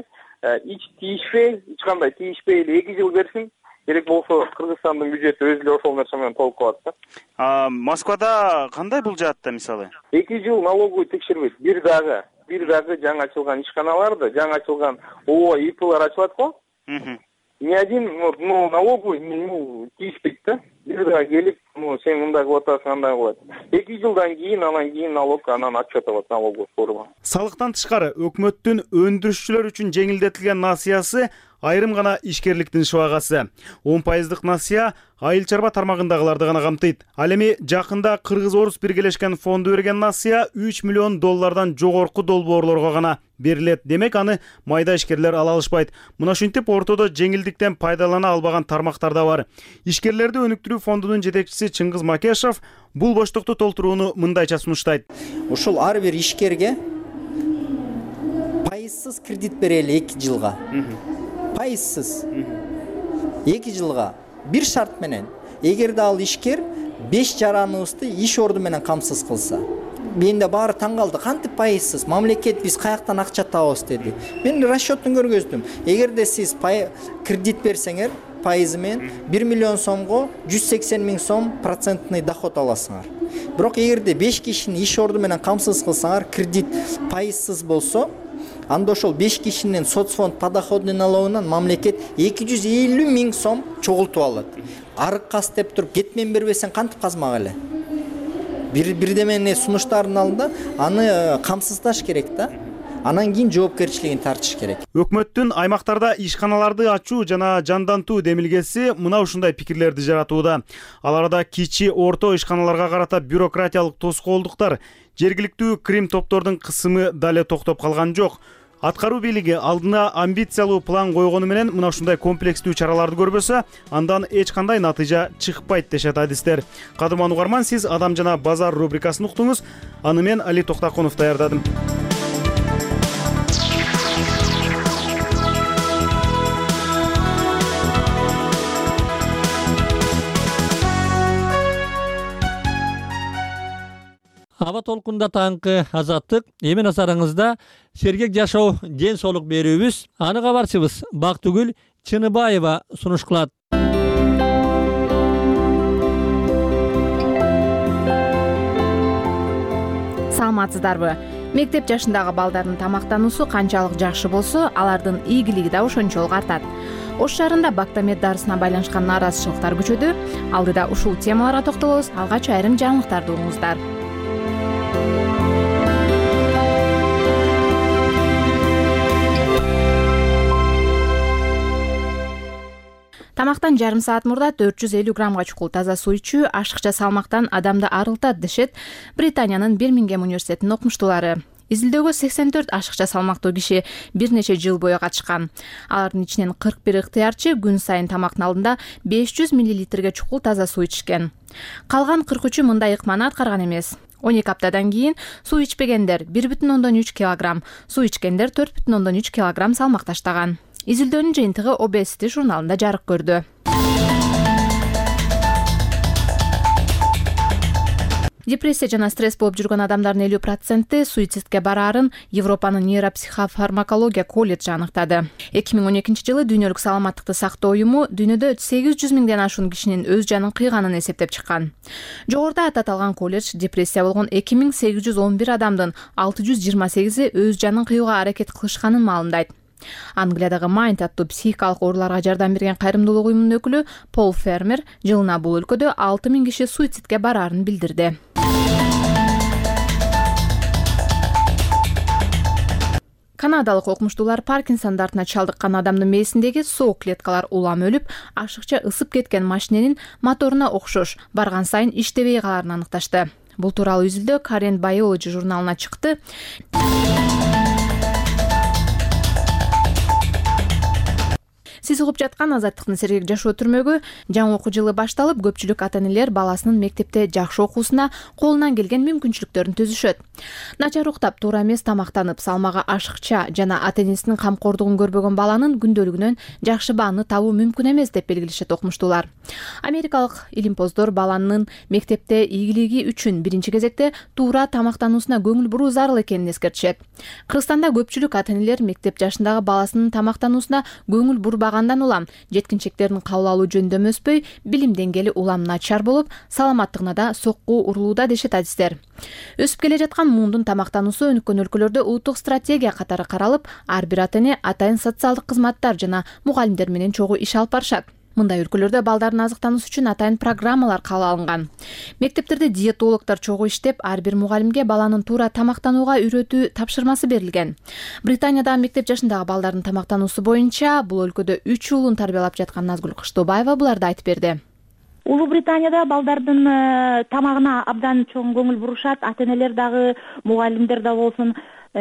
эч кандай тийишпей эле 2 жыл берсин, керек болсо Кыргызстандын бюджети өзү эле ошол нерсе менен толук калат да. Москвада кандай бул жаатта мисалы? 2 жыл налоговый текшербейт. Бир дагы жаңы ачылган ишканаларды, жаңы ачылган ООО, ИПлар ачылат го. Ни один налоговый тийишпейт да. Бир дагы келип, сен мындай кылып атасың, андай кылат. 2 жылдан кийин анан налог, анан отчет алат налоговый служба. Салыктан тышкары өкмөттүн өндүрүшчүлөр үчүн жеңилдетилген насыясы айрым гана ишкерликтин шыбагасы. 10% насыя айыл чарба тармагындагыларды гана камтыйт. Ал эми жакында Кыргыз-Орус биргелешкен фонду берген насыя $3 миллион жогорку долбоорлорго гана берилет. Демек аны майда ишкерлер ала алышпайт. Мына ушинтип ортодо жеңилдиктен пайдалана албаган тармактар да бар. Ишкерлерди өнүктүрүү фондунун жетекчиси Чыңгыз Макешов бул боштукту толтурууну мындайча сунуштайт. Ушул ар бир ишкерге пайызсыз кредит берели 2 жылга. Пайызсыз 2 жылга бир шарт менен, эгерде ал ишкер 5 жараныбызды иш орду менен камсыз кылса. Менде баары таң калды, кантип пайызсыз? Мамлекет биз каяктан акча табабыз деди. Мен расчётун көргөздүм. Эгерде сиз кредит берсеңер, пайызы менен 1 миллион сомго 180 000 сом процентный доход аласыңар. Бирок эгерде 5 кишини иш орду менен камсыз кылсаңар, кредит пайызсыз болсо, анда ошол 5 кишинин соцфонд подоходный налогунан мамлекет 250 000 сом чогултуп алат. Арык кас деп туруп, кетмен бербесең кантип казмак эле? Бирдеменин сунуштарынын алдында аны камсыздаш керек да. Анан кийин жоопкерчилигин тартыш керек. Өкмөттүн аймактарда ишканаларды ачуу жана жандантуу демилгеси мына ушундай пикирлерди жаратууда. Аларда кичи, орто ишканаларга карата бюрократиялык тоскоолдуктар, жергиликтүү крим топтордун кысымы дале токтоп калган жок. Аткаруу бийлиги алдына амбициялуу план койгону менен мына ушундай комплекстүү чараларды көрбөсө, андан эч кандай натыйжа чыкпайт дешет адистер. Кадырман угарман, сиз Адам жана базар рубрикасын уктуңуз. Аны мен Али Токтакунов даярдадым. Аба толкунда таңкы азаттык. Эми назарыңызда сергек жашоо, ден соолук берүүбүз. Аны кабарчыбыз Бактыгүл Чыныбаева сунуш кылат. Саламатсыздарбы? Мектеп жашындагы балдардын тамактануусу канчалык жакшы болсо, алардын ийгилиги да ошончолук артат. Ош шаарында Бактамет дарысына байланышкан нааразычылыктар күчөдө. Алдыда ушул темаларга токтолобуз. Алгач айрым жаңылыктарды угуңуздар. Тамактан жарым саат мурда 450 граммга чукул таза суу ичүү ашыкча салмактан адамды арылтат дешет Британиянын Бирмингем университетинин окумуштуулары. Изилдөөгө 84 ашыкча салмактуу киши бир нече жыл бою катышкан. Алардын ичинен 41 ыктыярчы күн сайын тамактын алдында 500 мл чукул таза суу ичкен. Калган 43-ü мындай ыкманы аткарган эмес. 12 аптадан кийин суу ичпегендер 1,3 кг, суу ичкендер 4,3 кг салмак таштаган. Изилдөөнүн жыйынтыгы Obesity журналында жарык көрдү. Депрессия жана стресс болуп жүргөн адамдардын 50% суицидке бараарын Европанын нейропсихофармакология колледжи аныктады. 2012-жылы Дүйнөлүк саламаттыкты сактоо уюму дүйнөдө 800 миңден ашуун кишинин өз жанын кыйганын эсептеп чыккан. Жогоруда аталган колледж депрессия болгон 2811 адамдын 628-и өз жанын кыюуга аракет кылышканын маалымдайт. Англиядагы Mind аттуу психикалык ооруларга жардам берген кайрымдуулук уюмунун өкүлү Пол Фермер жылына бул өлкөдө 6000 киши суицидке бараарын билдирди. Канадалык окумуштуулар Паркинсон дартына чалдыккан адамдын мээсиндеги соо клеткалар улам өлүп, ашыкча ысып кеткен машиненин моторуна окшош барган сайын иштебей каларын аныкташты. Бул тууралуу изилдөө Current Biology журналына чыкты. Сиз угуп жаткан Азаттыктын сергек жашоо түрмөгү. Жаңы окуу жылы башталып, көпчүлүк ата-энелер баласынын мектепте жакшы окуусуна колунан келген мүмкүнчүлүктөрүн түзүшөт. Начар уктап, туура эмес тамактанып, салмагы ашыкча жана ата-энесинин камкордугун көрбөгөн баланын күндөлүгүнөн жакшы бааны табуу мүмкүн эмес деп белгилешет окумуштуулар. Америкалык илимпоздор баланын мектепте ийгилиги үчүн биринчи кезекте туура тамактануусуна көңүл буруу зарыл экенин эскертишет. Кыргызстанда көпчүлүк ата-энелер мектеп жашындагы баласынын тамактануусуна көңүл бурбагандан улам жеткинчектердин кабыл алуу жөндөмү өспөй, билим деңгээли улам начар болуп, саламаттыгына да сокку урулууда дешет адистер. Өсүп келе жаткан муундун тамактануусу өнүккөн өлкөлөрдө улуттук стратегия катары каралып, ар бир ата-эне атайын социалдык кызматтар жана мугалимдер менен чогуу иш алып барышат. Мындай өлкөлөрдө балдардын азыктануусу үчүн атайын программалар кабыл алынган. Мектептерде диетологдор чогуу иштеп, ар бир мугалимге баланын туура тамактанууга үйрөтүү тапшырмасы берилген. Британиядагы мектеп жашындагы балдардын тамактануусу боюнча бул өлкөдө 3 уулун тарбиялап жаткан Назгүл Кыштообаева буларды айтып берди. Улуу Британияда балдардын тамагына абдан чоң көңүл бурушат. Ата-энелер дагы, мугалимдер да болсун,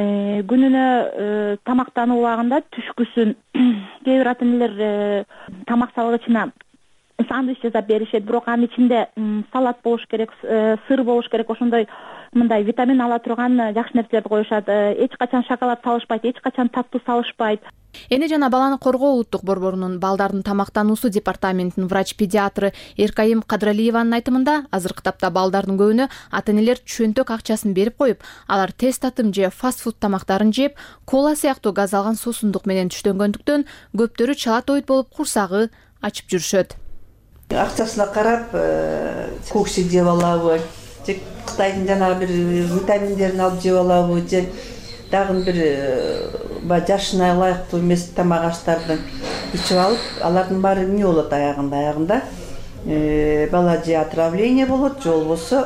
күнүнө тамактануу убагында түшкүсүн кээ бир ата-энелер тамак салгычына сандвич жасап беришет, бирок анын ичинде салат болуш керек, сыр болуш керек, ошондой мындай витамин ала турган жакшы нерселерди коюшат. Эч качан шоколад салышпайт, эч качан таттуу салышпайт. Эне жана баланы коргоо улуттук борборунун балдардын тамактануусу департаментинин врач-педиатры Эркайым Кадралиеванын айтымында, азыркы тапта балдардын көбүнө ата-энелер чөнтөк акчасын берип коюп, алар тез татым же фастфуд тамактарын жеп, кола сыяктуу газ алган суусундук менен түштөнгөндүктөн көптөрү чала тоют болуп курсагы ачып жүрүшөт. Акчасына карап, коксик жеп алабы, же Кытайдын жанагы бир витаминдерин алып жеп алабы, же дагы бир жашына ылайыктуу эмес тамак аштарды ичип алып, алардын баары эмне болот аягында? Бала же отравление болот, же болбосо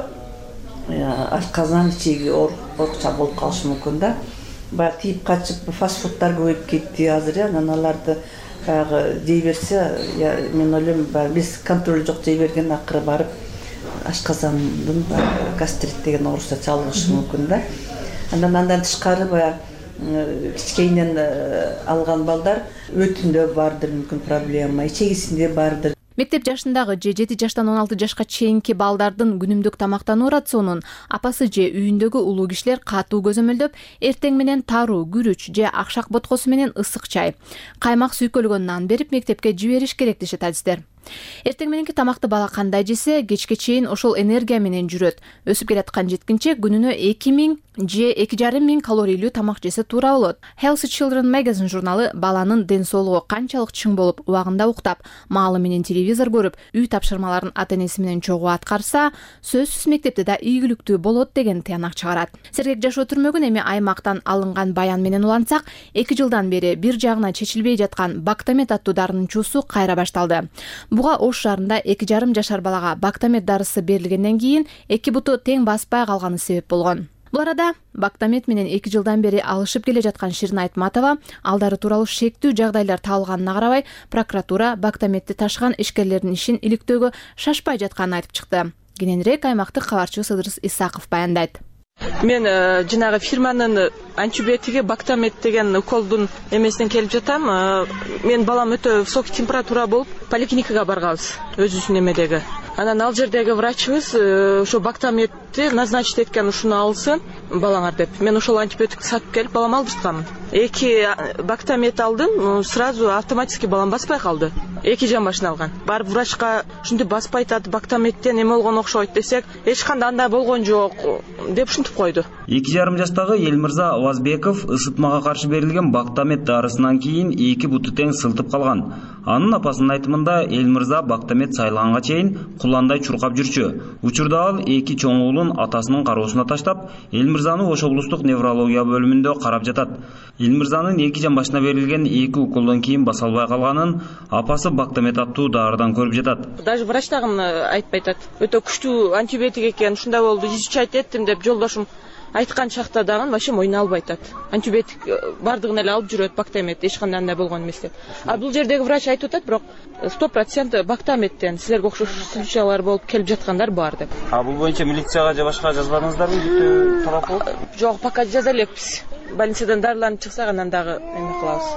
ашказан ичеги орукча болуп калышы мүмкүн да. Баягы тийип качып фастфудтар көбөйүп кетти азыр, анан аларды баягы жей берсе, мен ойлойм, биз контроль жок жей берген акыры барып ашказандын гастрит деген оорусуна чалдыгышы мүмкүн да. Андан тышкары баягы кичкейинен алган балдар өтүндө бардыр мүмкүн проблема, ичегисинде бардыр. Мектеп жашындагы же 7 жаштан 16 жашка чейинки балдардын күнүмдүк тамактануу рационун апасы же үйүндөгү улуу кишилер катуу көзөмөлдөп, эртең менен таруу, күрүч же акшак боткосу менен ысык чай, каймак сүйкөлгөн нан берип мектепке жибериш керек дешет адистер. Эртең мененки тамакты бала кандай жесе, кечке чейин ошол энергия менен жүрөт. Өсүп келаткан жеткинчек күнүнө 2000 же 2500 калорийлүү тамак жесе туура болот. Healthy Children Magazine журналы баланын ден соолугу канчалык чың болуп, убагында уктап, маалы менен телевизор көрүп, үй тапшырмаларын ата-энеси менен чогуу аткарса, сөзсүз мектепте да ийгиликтүү болот деген тыянак чыгарат. Сергек жашоо түрмөгүн эми аймактан алынган баян менен улантсак, 2 жылдан бери бир жагына чечилбей жаткан Бактамет аттуу дарынын чуусу кайра башталды. Буга Ош шаарында 2,5 жашар балага Бактамет дарысы берилгенден кийин 2 буту тең баспай калганы себеп болгон. Бул арада Бактамет менен 2 жылдан бери алышып келе жаткан Ширин Айтматова алдары тууралуу шектүү жагдайлар табылганына карабай, прокуратура Бактаметти ташыган ишкерлердин ишин иликтөөгө шашпай жатканын айтып чыкты. Кененирээк аймактык кабарчыбыз Ыдырыс Исаков баяндайт. Мен жанагы фирманын антибиотиги Бактамет деген уколдун эмесинен келип жатам. Мен балам өтө высокий температура болуп поликлиникага барганбыз, өзүбүздүн эмедеги. Анан ал жердеги врачыбыз ошо Бактаметти назначить эткен, ушуну алсын балаңар деп. Мен ошол антибиотикти сатып келип балам алдыртканмын. 2 Бактамет алдым, сразу автоматически балам баспай калды. 2 жан башына алган. Барып врачка ушинтип баспай атат, Бактаметтен эме болгон окшойт десек, эч кандай андай болгон жок деп ушинтип койду. 2,5 жаштагы Элмирза Авазбеков ысытмага каршы берилген Бактамет дарысынан кийин 2 буту тең сылтып калган. Анын апасынын айтымында Элмирза Бактамет сайылганга чейин куландай чуркап жүрчү. Учурда ал 2 чоң уулун атасынын кароосуна таштап, Элмирзаны Ош облустук неврология бөлүмүндө карап жатат. Элмирзанын 2 жан башына берилген 2 уколдон кийин баса албай калганын апасы Бактамет аттуу дарыдан көрүп жатат. Даже врач дагы айтпай атат. Өтө күчтүү антибиотик экен, ушундай болду, изучать эттим деп жолдошум айткан чакта дагы вообще мойнуна албай атат. Антибиотик бардыгын эле алып жүрөт Бактамет, эч кандай андай болгон эмес деп. А бул жердеги врач айтып атат, бирок 100% Бактаметтен силерге окшош случайлар болуп келип жаткандар бар деп. А бул боюнча милицияга же башка жазбадыңыздарбы, бүттү тарапы? Жок, пока жаза элекпиз. Больницадан дарыланып чыксак, анан дагы эме кылабыз.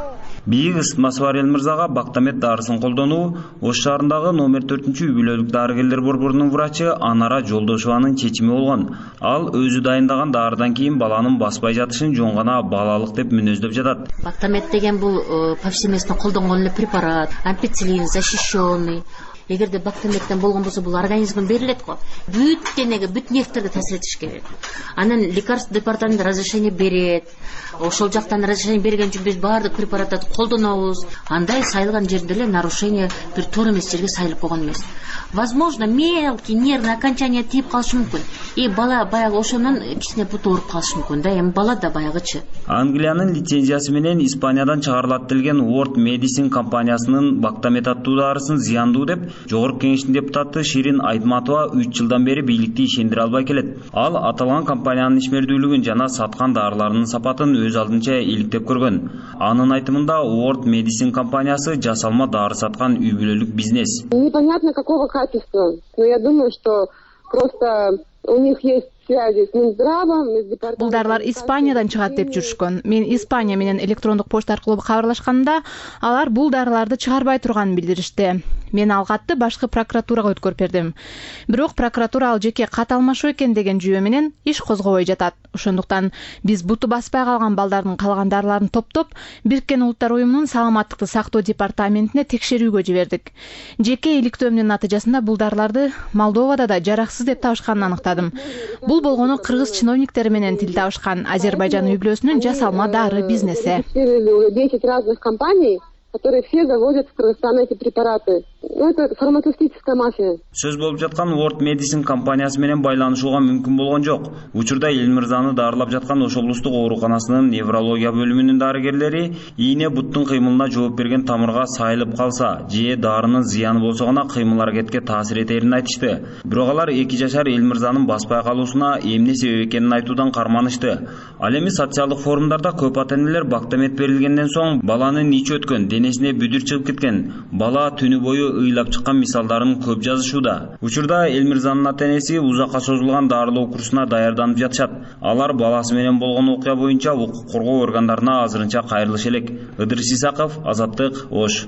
Бийик ысытмасы бар Элмырзага Бактамет дарысын колдонуу Ош шаарындагы номер 4 үй бүлөлүк дарыгерлер борборунун врачы Анара Жолдошованын чечими болгон. Ал өзү дайындаган дарыдан кийин баланын баспай жатышын жөн гана балалык деп мүнөздөп жатат. Бактамет деген бул повсеместно колдонгон эле препарат, ампицилин защищенный. Эгерде бактаметтен болгон болсо бул организмге берилет го. Бүт денеге, бүт нервтерге таасир этиш керек. Анан лекарство департаменти разрешение берет. Ошол жактан разрешение берген үчүн биз баардык препараттарды колдонобуз. Андай сайылган жерде эле нарушение бир туура эмес жерге сайылып койгон эмес. Возможно, мелкий нервный окончание тийип калышы мүмкүн. И бала баягы ошонун кичине буту ооруп калышы мүмкүн да. Эми бала да баягычы. Англиянын лицензиясы менен Испаниядан чыгарылат делген World Medicine компаниясынын Бактамет аттуу дарысын зыяндуу деп Жогорку кеңештин депутаты Ширин Айтматова 3 жылдан бери бийликти ишендире албай келет. Ал аталган компаниянын ишмердүүлүгүн жана саткан дарыларынын сапатын өз алдынча иликтеп көргөн. Анын айтымында World Medicine компаниясы жасалма дары саткан үй бүлөлүк бизнес. Непонятно какого качества, но я думаю, что просто у них есть связи с Минздравом, с департаментом. Бул дарылар Испаниядан чыгат деп жүрүшкөн. Мен Испания менен электрондук почта аркылуу кабарлашканда, алар бул дарыларды чыгарбай турганын билдиришти. Мен ал катты башкы прокуратурага өткөрүп бердим. Бирок прокуратура ал жеке кат алмашуу экен деген жүйө менен иш козгобой жатат. Ошондуктан биз буту баспай калган балдардын калган дарыларын топтоп, Бириккен Улуттар уюмунун саламаттыкты сактоо департаментине текшерүүгө жибердик. Жеке иликтөөмдүн натыйжасында бул дарыларды Молдовада да жараксыз деп табышканын аныктадым. Бул болгону кыргыз чиновниктери менен тил табышкан Азербайжан үй бүлөсүнүн жасалма дары бизнеси. 10 разных компаний, которые все завозят в Кыргызстан эти препараты. Это фармацевтическая мафия. Сөз болуп жаткан World Medicine компаниясы менен байланышууга мүмкүн болгон жок. Учурда Элмырзаны дарылап жаткан Ош облустук ооруканасынын неврология бөлүмүнүн дарыгерлери ийне буттун кыймылына жооп берген тамырга сайылып калса, же дарынын зыяны болсо гана кыймыл аракетке таасир этерин айтышты. Бирок алар 2 жашар Элмырзанын баспай калуусуна эмне себеп экенин айтуудан карманышты. Ал эми социалдык форумдарда көп ата-энелер Бактамет берилгенден соң баланын ичи өткөн, денесине бүдүр чыгып кеткен, бала түнү бою ыйлап чыккан мисалдарын көп жазышууда. Учурда Элмырзанын ата-энеси узакка созулган дарылоо курсуна даярданып жатышат. Алар баласы менен болгон окуя боюнча укук коргоо органдарына азырынча кайрылыш элек. Ыдырыс Исаков, Азаттык, Ош.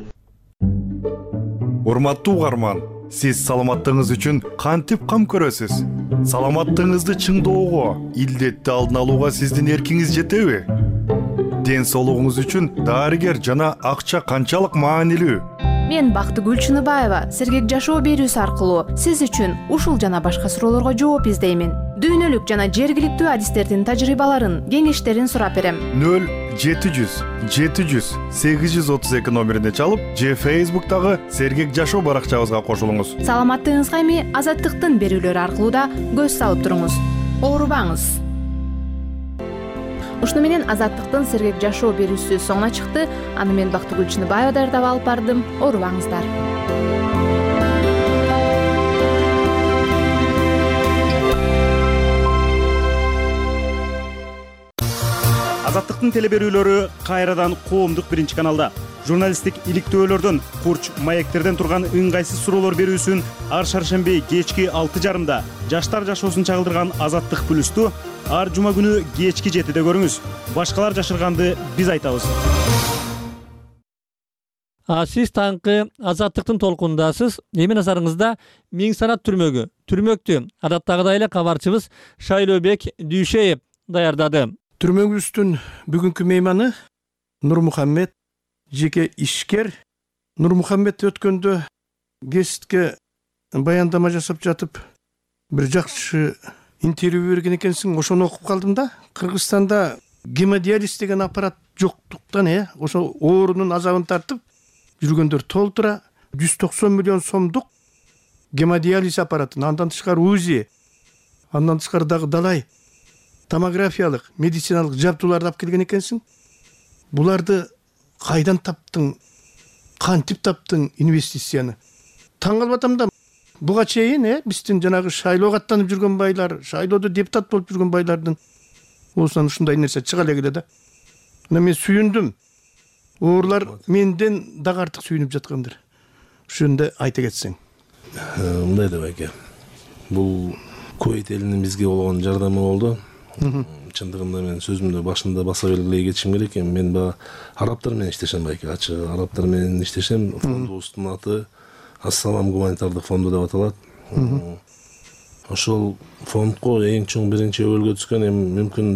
Урматтуу угарман, сиз саламаттыгыңыз үчүн кантип кам көрөсүз? Саламаттыгыңызды чыңдоого, илдетти алдын алууга сиздин эркиңиз жетеби? Ден соолугуңуз үчүн дарыгер жана акча канчалык маанилүү? Мен Бактыгүл Чыныбаева сергек жашоо берүүсү аркылуу сиз үчүн ушул жана башка суроолорго жооп издеймин. Дүйнөлүк жана жергиликтүү адистердин тажрыйбаларын, кеңештерин сурап берем. 0-700-832 номерине чалып, же Facebook'тагы сергек жашоо баракчабызга кошулуңуз. Саламаттыгыңызга эми Азаттыктын берүүлөрү аркылуу да көз салып туруңуз. Оорубаңыз. Ушуну менен Азаттыктын сергек жашоо берүүсү соңуна чыкты. Аны мен Бактыгүл Чыныбаева даярдап алып бардым. Оорубаңыздар. Азаттыктын телеберүүлөрү кайрадан коомдук биринчи каналда. Журналисттик иликтөөлөрдөн, курч, маектерден турган ыңгайсыз суроолор берүүсүн ар шаршемби кечки 6:30 жаштар жашоосун чагылдырган Азаттык плюсту ар жума күнү кечки 7-де көрүңүз. Башкалар жашырганды биз айтабыз. Сиз таңкы Азаттыктын толкундасыз. Эми назарыңызда Миң санат түрмөгү. Түрмөктү адаттагыдай эле кабарчыбыз Шайлообек Дүйшеев даярдады. Түрмөгүбүздүн бүгүнкү мейманы Нурмухаммед, жеке ишкер. Нурмухаммед өткөндө гестке баяндама жасап жатып, бир жакшы интервью берген экенсиң, ошону окуп калдым да. Кыргызстанда гемодиализ деген аппарат жоктуктан, ошо оорунун азабын тартып жүргөндөр толтура 190 миллион сомдук гемодиализ аппаратын, андан тышкары УЗИ, андан тышкары дагы далай томографиялык, медициналык жабдууларды алып келген экенсиң. Буларды кайдан таптың, кантип таптың инвестицияны? Таң калып атам да. Буга чейин биздин жанагы шайлоого аттанып жүргөн байлар, шайлоодо депутат болуп жүргөн байлардын оосунан ушундай нерсе чыга эле да. Ана мен сүйүндүм. Оорлар менден дагы артык сүйүнүп жаткандыр. Ушунда айта кетсең. Мындай деп айке. Бул Кувейт элинин бизге болгон жардамы болду. чындыгында мен сөзүмдү башында баса белгилей кетишим керек. Мен баягы арабтар менен иштешем, байке ачык арабтар менен иштешем. Фондубуздун аты Ассалам гуманитардык фонду деп аталат. Ошол фондко эң чоң биринчи өбөлгө түскөн мүмкүн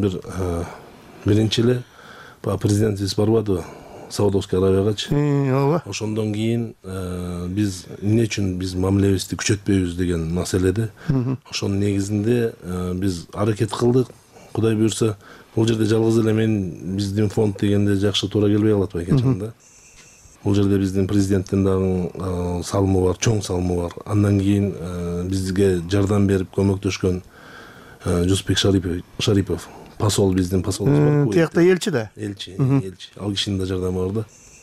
биринчи эле баягы президентибиз барбадыбы Саудовский Аравиягачы. Ооба. Ошондон кийин биз эмне үчүн биз мамилебизди күчөтпөйбүз деген маселеде. Ошонун негизинде биз аракет кылдык. Кудай буйрса, бул жерде жалгыз эле биздин фонд дегенде жакшы туура келбей калат байке чында. Бул жерде биздин президенттин дагы салымы бар, чоң салымы бар. Андан кийин бизге жардам берип көмөктөшкөн Жусупбек Шарипов, посол, биздин посолубуз бар. Тиякта элчи да. Элчи. Ал кишинин да жардамы бар да.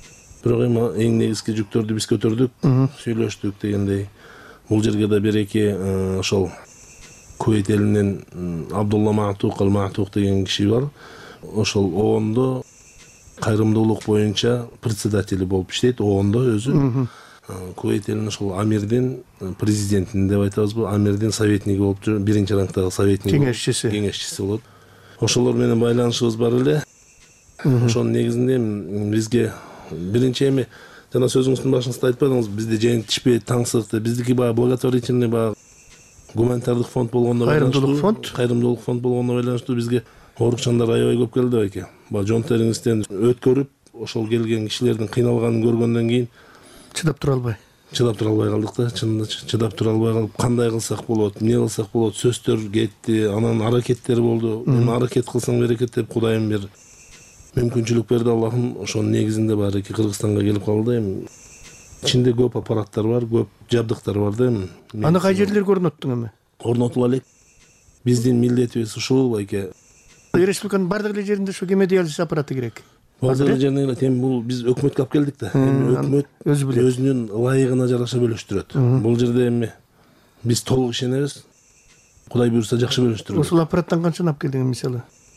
Бирок эң негизги жүктөрдү биз көтөрдүк, сүйлөштүк дегендей. Бул жерге да бир-эки ошол Кувейт элинен Абдулла Маатук деген киши бар. Ошол оондо кайрымдуулук боюнча председатели болуп иштейт, оондо өзү. Кувейт элинин ошол амирдин президентин деп айтабызбы, амирдин советниги болуп жүр, биринчи рангдагы советник, кеңешчиси болот. Ошолор менен байланышыбыз бар эле. Ошонун негизинде бизге биринчи жана сөзүңүздүн башыңызда айтпадыңыз, бизде жентишпей таңсык, биздики баягы благотворительный баягы гуманитардык фонд болгондо кайрымдуулук фонд болгондо байланыштуу бизге оорукчандар аябай көп келди байке. Баягы жон териңизден өткөрүп, ошол келген кишилердин кыйналганын көргөндөн кийин чыдап тура албай калдык да, чынында чыдап тура албай калып, кандай кылсак болот, эмне кылсак болот, сөздөр кетти, анан аракеттер болду. Аракет кылсаң берекет деп Кудайым бир мүмкүнчүлүк берди Аллахым. Ошонун негизинде баарыки Кыргызстанга келип калды. Ичинде көп аппараттар бар, көп жабдыктар бар да. Аны кай жерлерге орноттуң эми? Орнотуп элек. Биздин милдетибиз ушул байке. Республиканын бардык эле жеринде ушу гемодиализ аппараты керек. Бардык эле жеринде бул биз өкмөткө алып келдик да. Өкмөт өзүнүн ылайыгына жараша бөлүштүрөт. Бул жерде биз толук ишенебиз. Кудай буйрса жакшы бөлүштүрөт. Ушул аппараттан канчаны алып келдиң мисалы?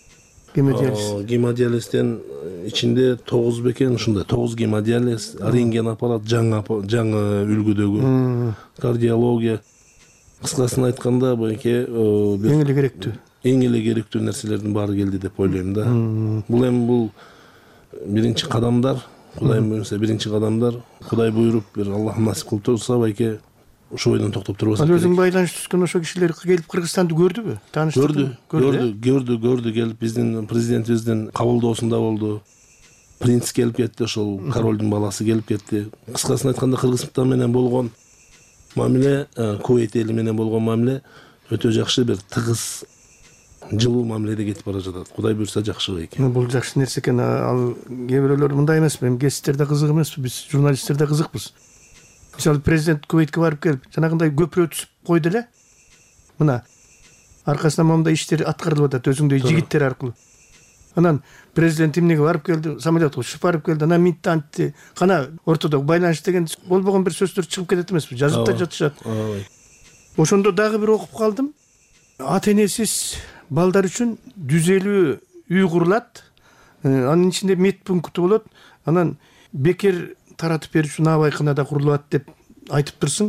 Гемодиализден ичинде 9 бекен ушундай 9 гемодиализ, рентген аппарат, жаңы үлгүдөгү, кардиология. Кыскасын айтканда байке эң эле керектүү нерселердин баары келди деп ойлойм да. Бул биринчи кадамдар, Кудайым буйрса биринчи кадамдар. Кудай буйруп бир Аллах насип кылып турса байке ошол бойдон токтоп турбаса. Ал өзүң байланыш түзгөн ошо кишилер келип Кыргызстанды көрдүбү? Көрдү келип биздин президентибиздин кабылдоосунда болду. Принц келип кетти, ошол королдун баласы келип кетти. Кыскасын айтканда Кыргызстан менен болгон мамиле, Кувейт эли менен болгон мамиле өтө жакшы, бир тыгыз, жылуу мамиледе кетип бара жатат. Кудай буйрса жакшы экен. Бул жакшы нерсе экен. Ал кээ бирөөлөр мындай эмеспи, гезиттер да кызык эмеспи, биз журналисттер да кызыкпыз. Мисалы президент Кувейтке барып келип, жанагындай көпүрө түзүп койду эле. Мына аркасынан момундай иштер аткарылып атат өзүңдөй жигиттер аркылуу. Анан президент эмнеге барып келди, самолетко учуп барып келди, анан митантти, кана ортодо байланыш деген болбогон бир сөздөр чыгып кетет эмеспи, жазып да жатышат. Ошондо дагы бир окуп калдым. Ата энесиз балдар үчүн 150 үй курулат. Анын ичинде медпункты болот. Анан бекер таратып берүүчү набайканада курулат деп айтып турсуң.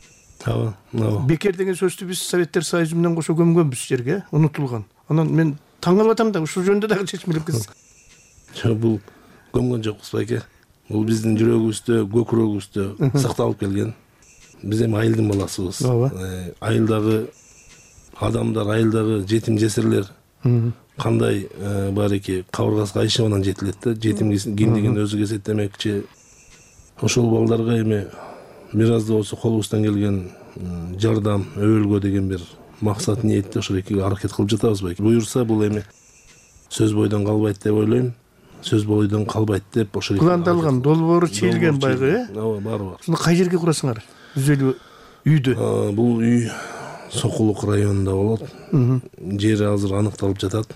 Бекер деген сөздү биз Советтер Союзу менен кошо көмгөнбүз жерге, унутулган. Анан мен таң калып атам да, ушул жөнүндө дагы чечим элепсиз. Бул көмгөн жокпуз байке. Бул биздин жүрөгүбүздө, көкүрөгүбүздө сакталып келген. Биз эми айылдын баласыбыз. Айылдагы адамдар, айылдагы жетим жесирлер кандай баарыки кабыргасы кайшы менен жетилет да. Жетим кимдигин өзү кесеттемекчи. Ошол балдарга эми бир аз да болсо колубуздан келген жардам, өбөлгө деген бир максат ниетте ошол эки аракет кылып жатабыз байке. Буйрса бул эми сөз бойдон калбайт деп ойлойм. Сөз бойдон калбайт деп ошол пландалган, долбоору чийилген байгы, баары бар. Шуну кай жерге курасыңар? 150 үйдү. Бул үй Сокулук районунда болот. Жери азыр аныкталып жатат.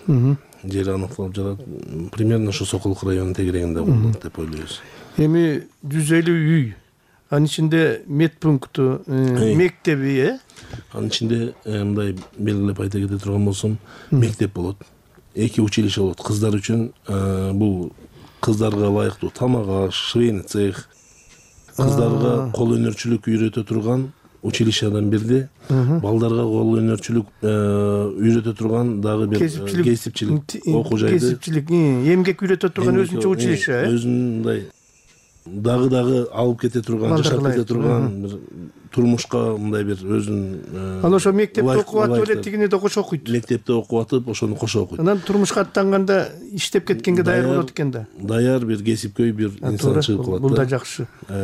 Примерно ошо Сокулук районунун тегерегинде болот деп ойлойбуз. Эми 150 үй. Анын ичинде медпункту, мектеби, Анын ичинде мындай белгилеп айта кете турган болсом, мектеп болот. 2 училище болот. Кыздар үчүн бул кыздарга ылайыктуу тамак аш, швейный цех, кыздарга кол өнөрчүлүк үйрөтө турган училищедан бирди балдарга кол өнөрчүлүк үйрөтө турган дагы бир кесипчилик окуу жайды, кесипчилик эмгек үйрөтө турган өзүнчө училище өзүнүн мындай дагы алып кете турган, жашап кете турган бир турмушка мындай бир өзүнүн ал ошо мектепте окуп атып эле тигине да кошо окуйт. Мектепте окуп атып ошону кошо окуйт. Анан турмушка аттанганда иштеп кеткенге даяр болот экен да. Даяр бир кесипкөй бир инсан чыгып калат. Бул да жакшы.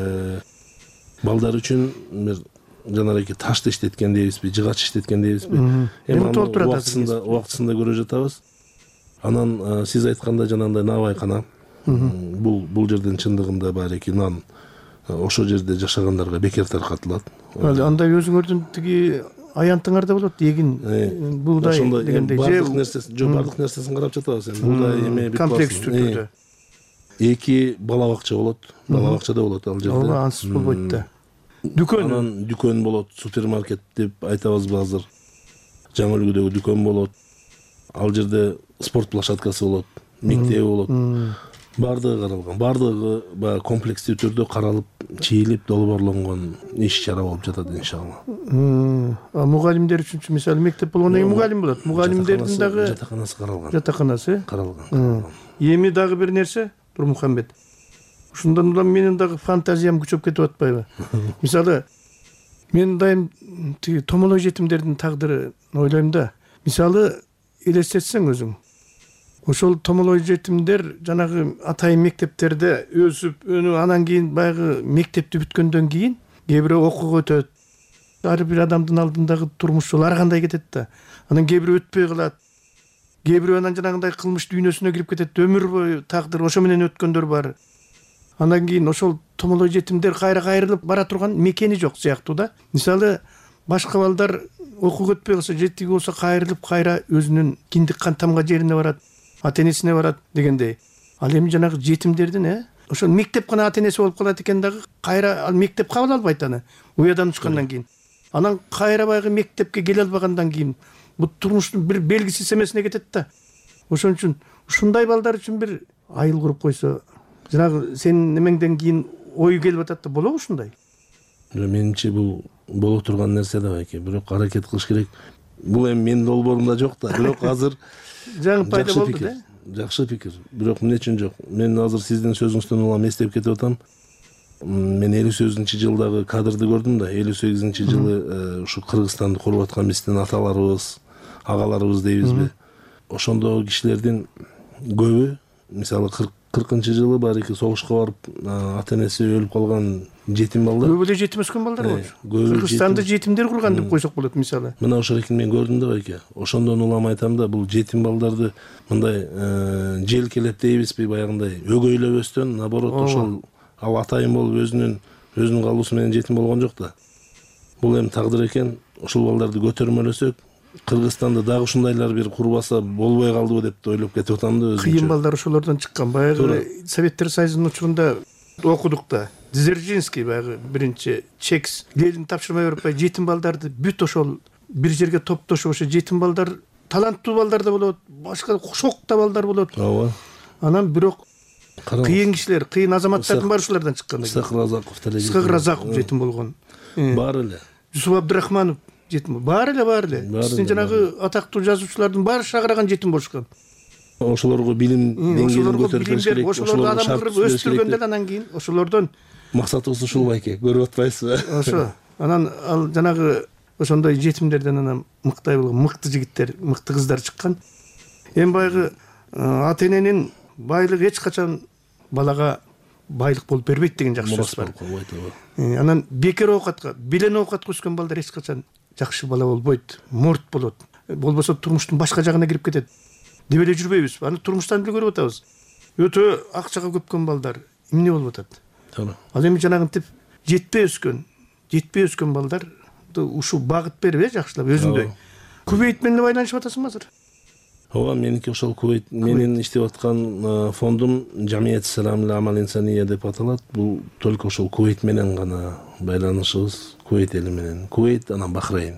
Балдар үчүн бир жанагы ташты иштеткен дейбизби, жыгач иштеткен дейбизби? Эми убактысында көрө жатабыз. Анан сиз айтканда жанагындай набайкана. Бул жерден чындыгында бареки нан ошол жерде жашагандарга бекер таркатылат. Андай өзүңөрдүн тиги аянтыңар да болот, эгин, буудай дегендей. Бардык нерсесин карап жатабыз эми. Буудай эме бүт комплекс түрдө. 2 бала бакча болот. Бала бакча да болот ал жерде. Ооба, ансыз болбойт да. Дүкөн. Анан дүкөн болот, супермаркет деп айтабызбы азыр. Жаңы үлгүдөгү дүкөн болот. Ал жерде спорт площадкасы болот, мектеби болот. Бардыгы каралган. Бардыгы баягы комплекстүү түрдө каралып, чийилип, долбоорлонгон иш-чара болуп жатат иншалла. Мугалимдер үчүнчү мисалы мектеп болгондон кийин мугалим болот. Мугалимдердин дагы жатаканасы каралган. Жатаканасы каралган. Эми дагы бир нерсе, Турмухамбет. Ушундан улам менин дагы фантазиям күчөп кетип атпайбы? Мисалы, мен дайым тиги томолой жетимдердин тагдырын ойлойм да. Мисалы, элестетсең өзүң. Ошол томолой жетимдер жанагы атайын мектептерде өсүп, анан кийин баягы мектепти бүткөндөн кийин кээ бирөө окууга өтөт. Ар бир адамдын алдындагы турмуш жолу ар кандай кетет да. Анан кээ бирөө өтпөй калат. Кээ бирөө анан жанагындай кылмыш дүйнөсүнө кирип кетет. Өмүр бою тагдыр ошо менен өткөндөр бар. Андан кийин ошол томолой жетимдер кайра кайрылып бара турган мекени жок сыяктуу да. Мисалы, башка балдар окууга өтпөй калса, жетиги болсо кайрылып кайра өзүнүн киндик кантамга жерине барат, ата-энесине барат дегендей. Ал эми жанагы жетимдердин ошол мектеп гана ата-энеси болуп калат экен дагы, кайра ал мектеп кабыл албайт аны. Уядан учкандан кийин. Анан кайра баягы мектепке келе албагандан кийин бул турмуштун бир белгисиз эмесине кетет да. Ошон үчүн ушундай балдар үчүн бир айыл куруп койсо, жанагы сенин немеңден кийин ой келип атат да, болобу ушундай? Менимче бул боло турган нерсе да байке, бирок аракет кылыш керек. Бул эми менин долбоорумда жок да, бирок азыр жаңы пайда болду да. Жакшы пикир. Бирок эмне үчүн жок? Мен азыр сиздин сөзүңүздөн улам эстеп кетип атам. Мен 58-жылдагы кадрды көрдүм да, 58-жылы ушу Кыргызстанды куруп аткан биздин аталарыбыз, агаларыбыз дейбизби? Ошондогу кишилердин көбү, мисалы 40-жылы барыки согушка барып, ата-энеси өлүп калган жетим балдар. Көбү эле жетим өскөн балдар болчу. Кыргызстанды жетимдер курган деп койсок болот мисалы. Мына ошол экен мен көрдүм да байке. Ошондон улам айтам да, бул жетим балдарды мындай желкелеп дейбизби, баягындай өгөйлөбөстөн, наоборот, ошол ал атайын болуп өзүнүн калуусу менен жетим болгон жок да. Бул эми тагдыр экен. Ошол балдарды көтөрмөлөсөк, Кыргызстанда дагы ушундайлар бир курбаса болбой калдыбы деп ойлоп кетип атам да өзүмчө. Кыйын балдар ошолордон чыккан. Баягы Советтер Союзунун учурунда окудук да. Дзержинский баягы биринчи Чекс Ленин тапшырма берип жетим балдарды бүт ошол бир жерге топтошуп, ошо жетим балдар, таланттуу балдар да болот, башка шокта балдар болот. Ооба. Анан бирок кыйын кишилер, кыйын азаматтардын баары ушулардан чыккан. Исхак Разаков жетим болгон. Баары эле. Жусуп Абдрахманов жетим. Баары эле. Биздин жанагы атактуу жазуучулардын баары шагыраган жетим болушкан. Ошолорго билим деңгээлин көтөрүш керек. Ошолорду адам кылып өстүргөндөн анан кийин ошолордон максатыбыз ушул байке, көрүп атпайсызбы? Ошо. Анан ал жанагы ошондой жетимдерден анан мыктай болгон мыкты жигиттер, мыкты кыздар чыккан. Эми баягы ата-эненин байлыгы эч качан балага байлык болуп бербейт деген жакшы сөз бар. Анан бекер оокатка, билен оокатка өскөн балдар эч качан жакшы бала болбойт, морт болот. Болбосо турмуштун башка жагына кирип кетет. Деп эле жүрбөйбүзбү? Аны турмуштан деле көрүп атабыз. Өтө акчага көпкөн балдар эмне болуп атат? Ал эми жанагынтип жетпей өскөн балдар ушу багыт берип жакшылап өзүндөй. Кувейт менен байланышып атасыңбы азыр? Ооба, меники ошол Кувейт. Менин иштеп аткан фондум Жамият Салам Амал Инсания деп аталат. Бул только ошол Кувейт менен гана байланышыбыз, Кувейт эли менен. Кувейт, анан Бахрейн.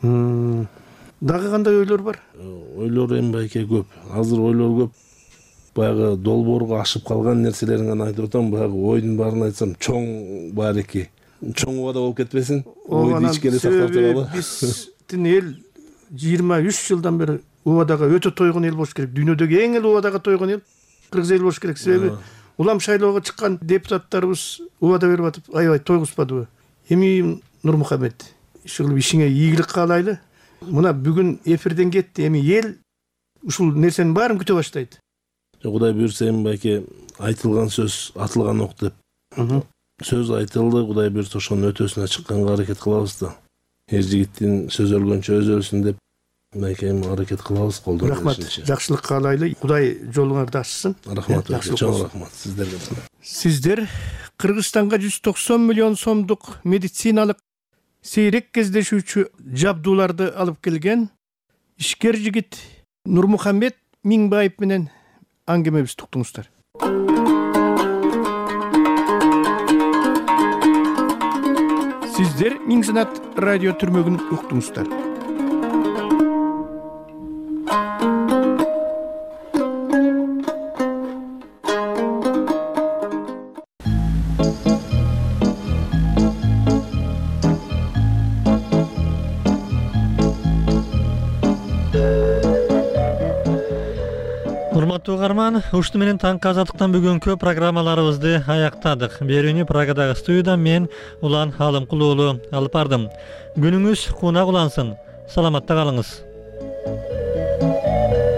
Дагы кандай ойлор бар? Ойлор эми байке көп. Азыр ойлор көп. Баягы долбоорго ашып калган нерселерин гана айтып атам. Баягы ойдун баарын айтсам, чоң бареки чоң убада болуп кетпесин. Ойду ичкене сактап туралы. Биздин эл 23 жылдан бери убадага өтө тойгон эл болуш керек. Дүйнөдөгү эң эле убадага тойгон эл кыргыз эл болуш керек. Себеби улам шайлоого чыккан депутаттарыбыз убада берип атып аябай тойгузбадыбы. Эми Нурмухаммед, иши кылып ишиңе ийгилик каалайлы. Мына бүгүн эфирден кетти. Эми эл ушул нерсенин баарын күтө баштайт. Кудай буйрса эми байке айтылган сөз атылган ок деп. Сөз айтылды, Кудай буйрса ошонун өтөсүнө чыкканга аракет кылабыз да. Эр жигиттин сөз өлгөнчө өзү өлсүн деп байке эми аракет кылабыз колдон. Рахмат, жакшылык каалайлы. Кудай жолуңарды ачсын. Рахмат, чоң рахмат сиздерге. Сиздер Кыргызстанга 190 миллион сомдук медициналык сейрек кездешүүчү жабдууларды алып келген ишкер жигит Нурмухаммед Миңбаев менен аңгемебизди уктуңуздар. Сиздер Миң Санат радио түрмөгүн уктуңуздар. Урматтуу угарман, ушуну менен таңкы азаттыктан бүгүнкү программаларыбызды аяктадык. Берүүнү Прагадагы студиядан мен Улан Алымкул уулу алып бардым. Күнүңүз кунак улансын. Саламатта калыңыз.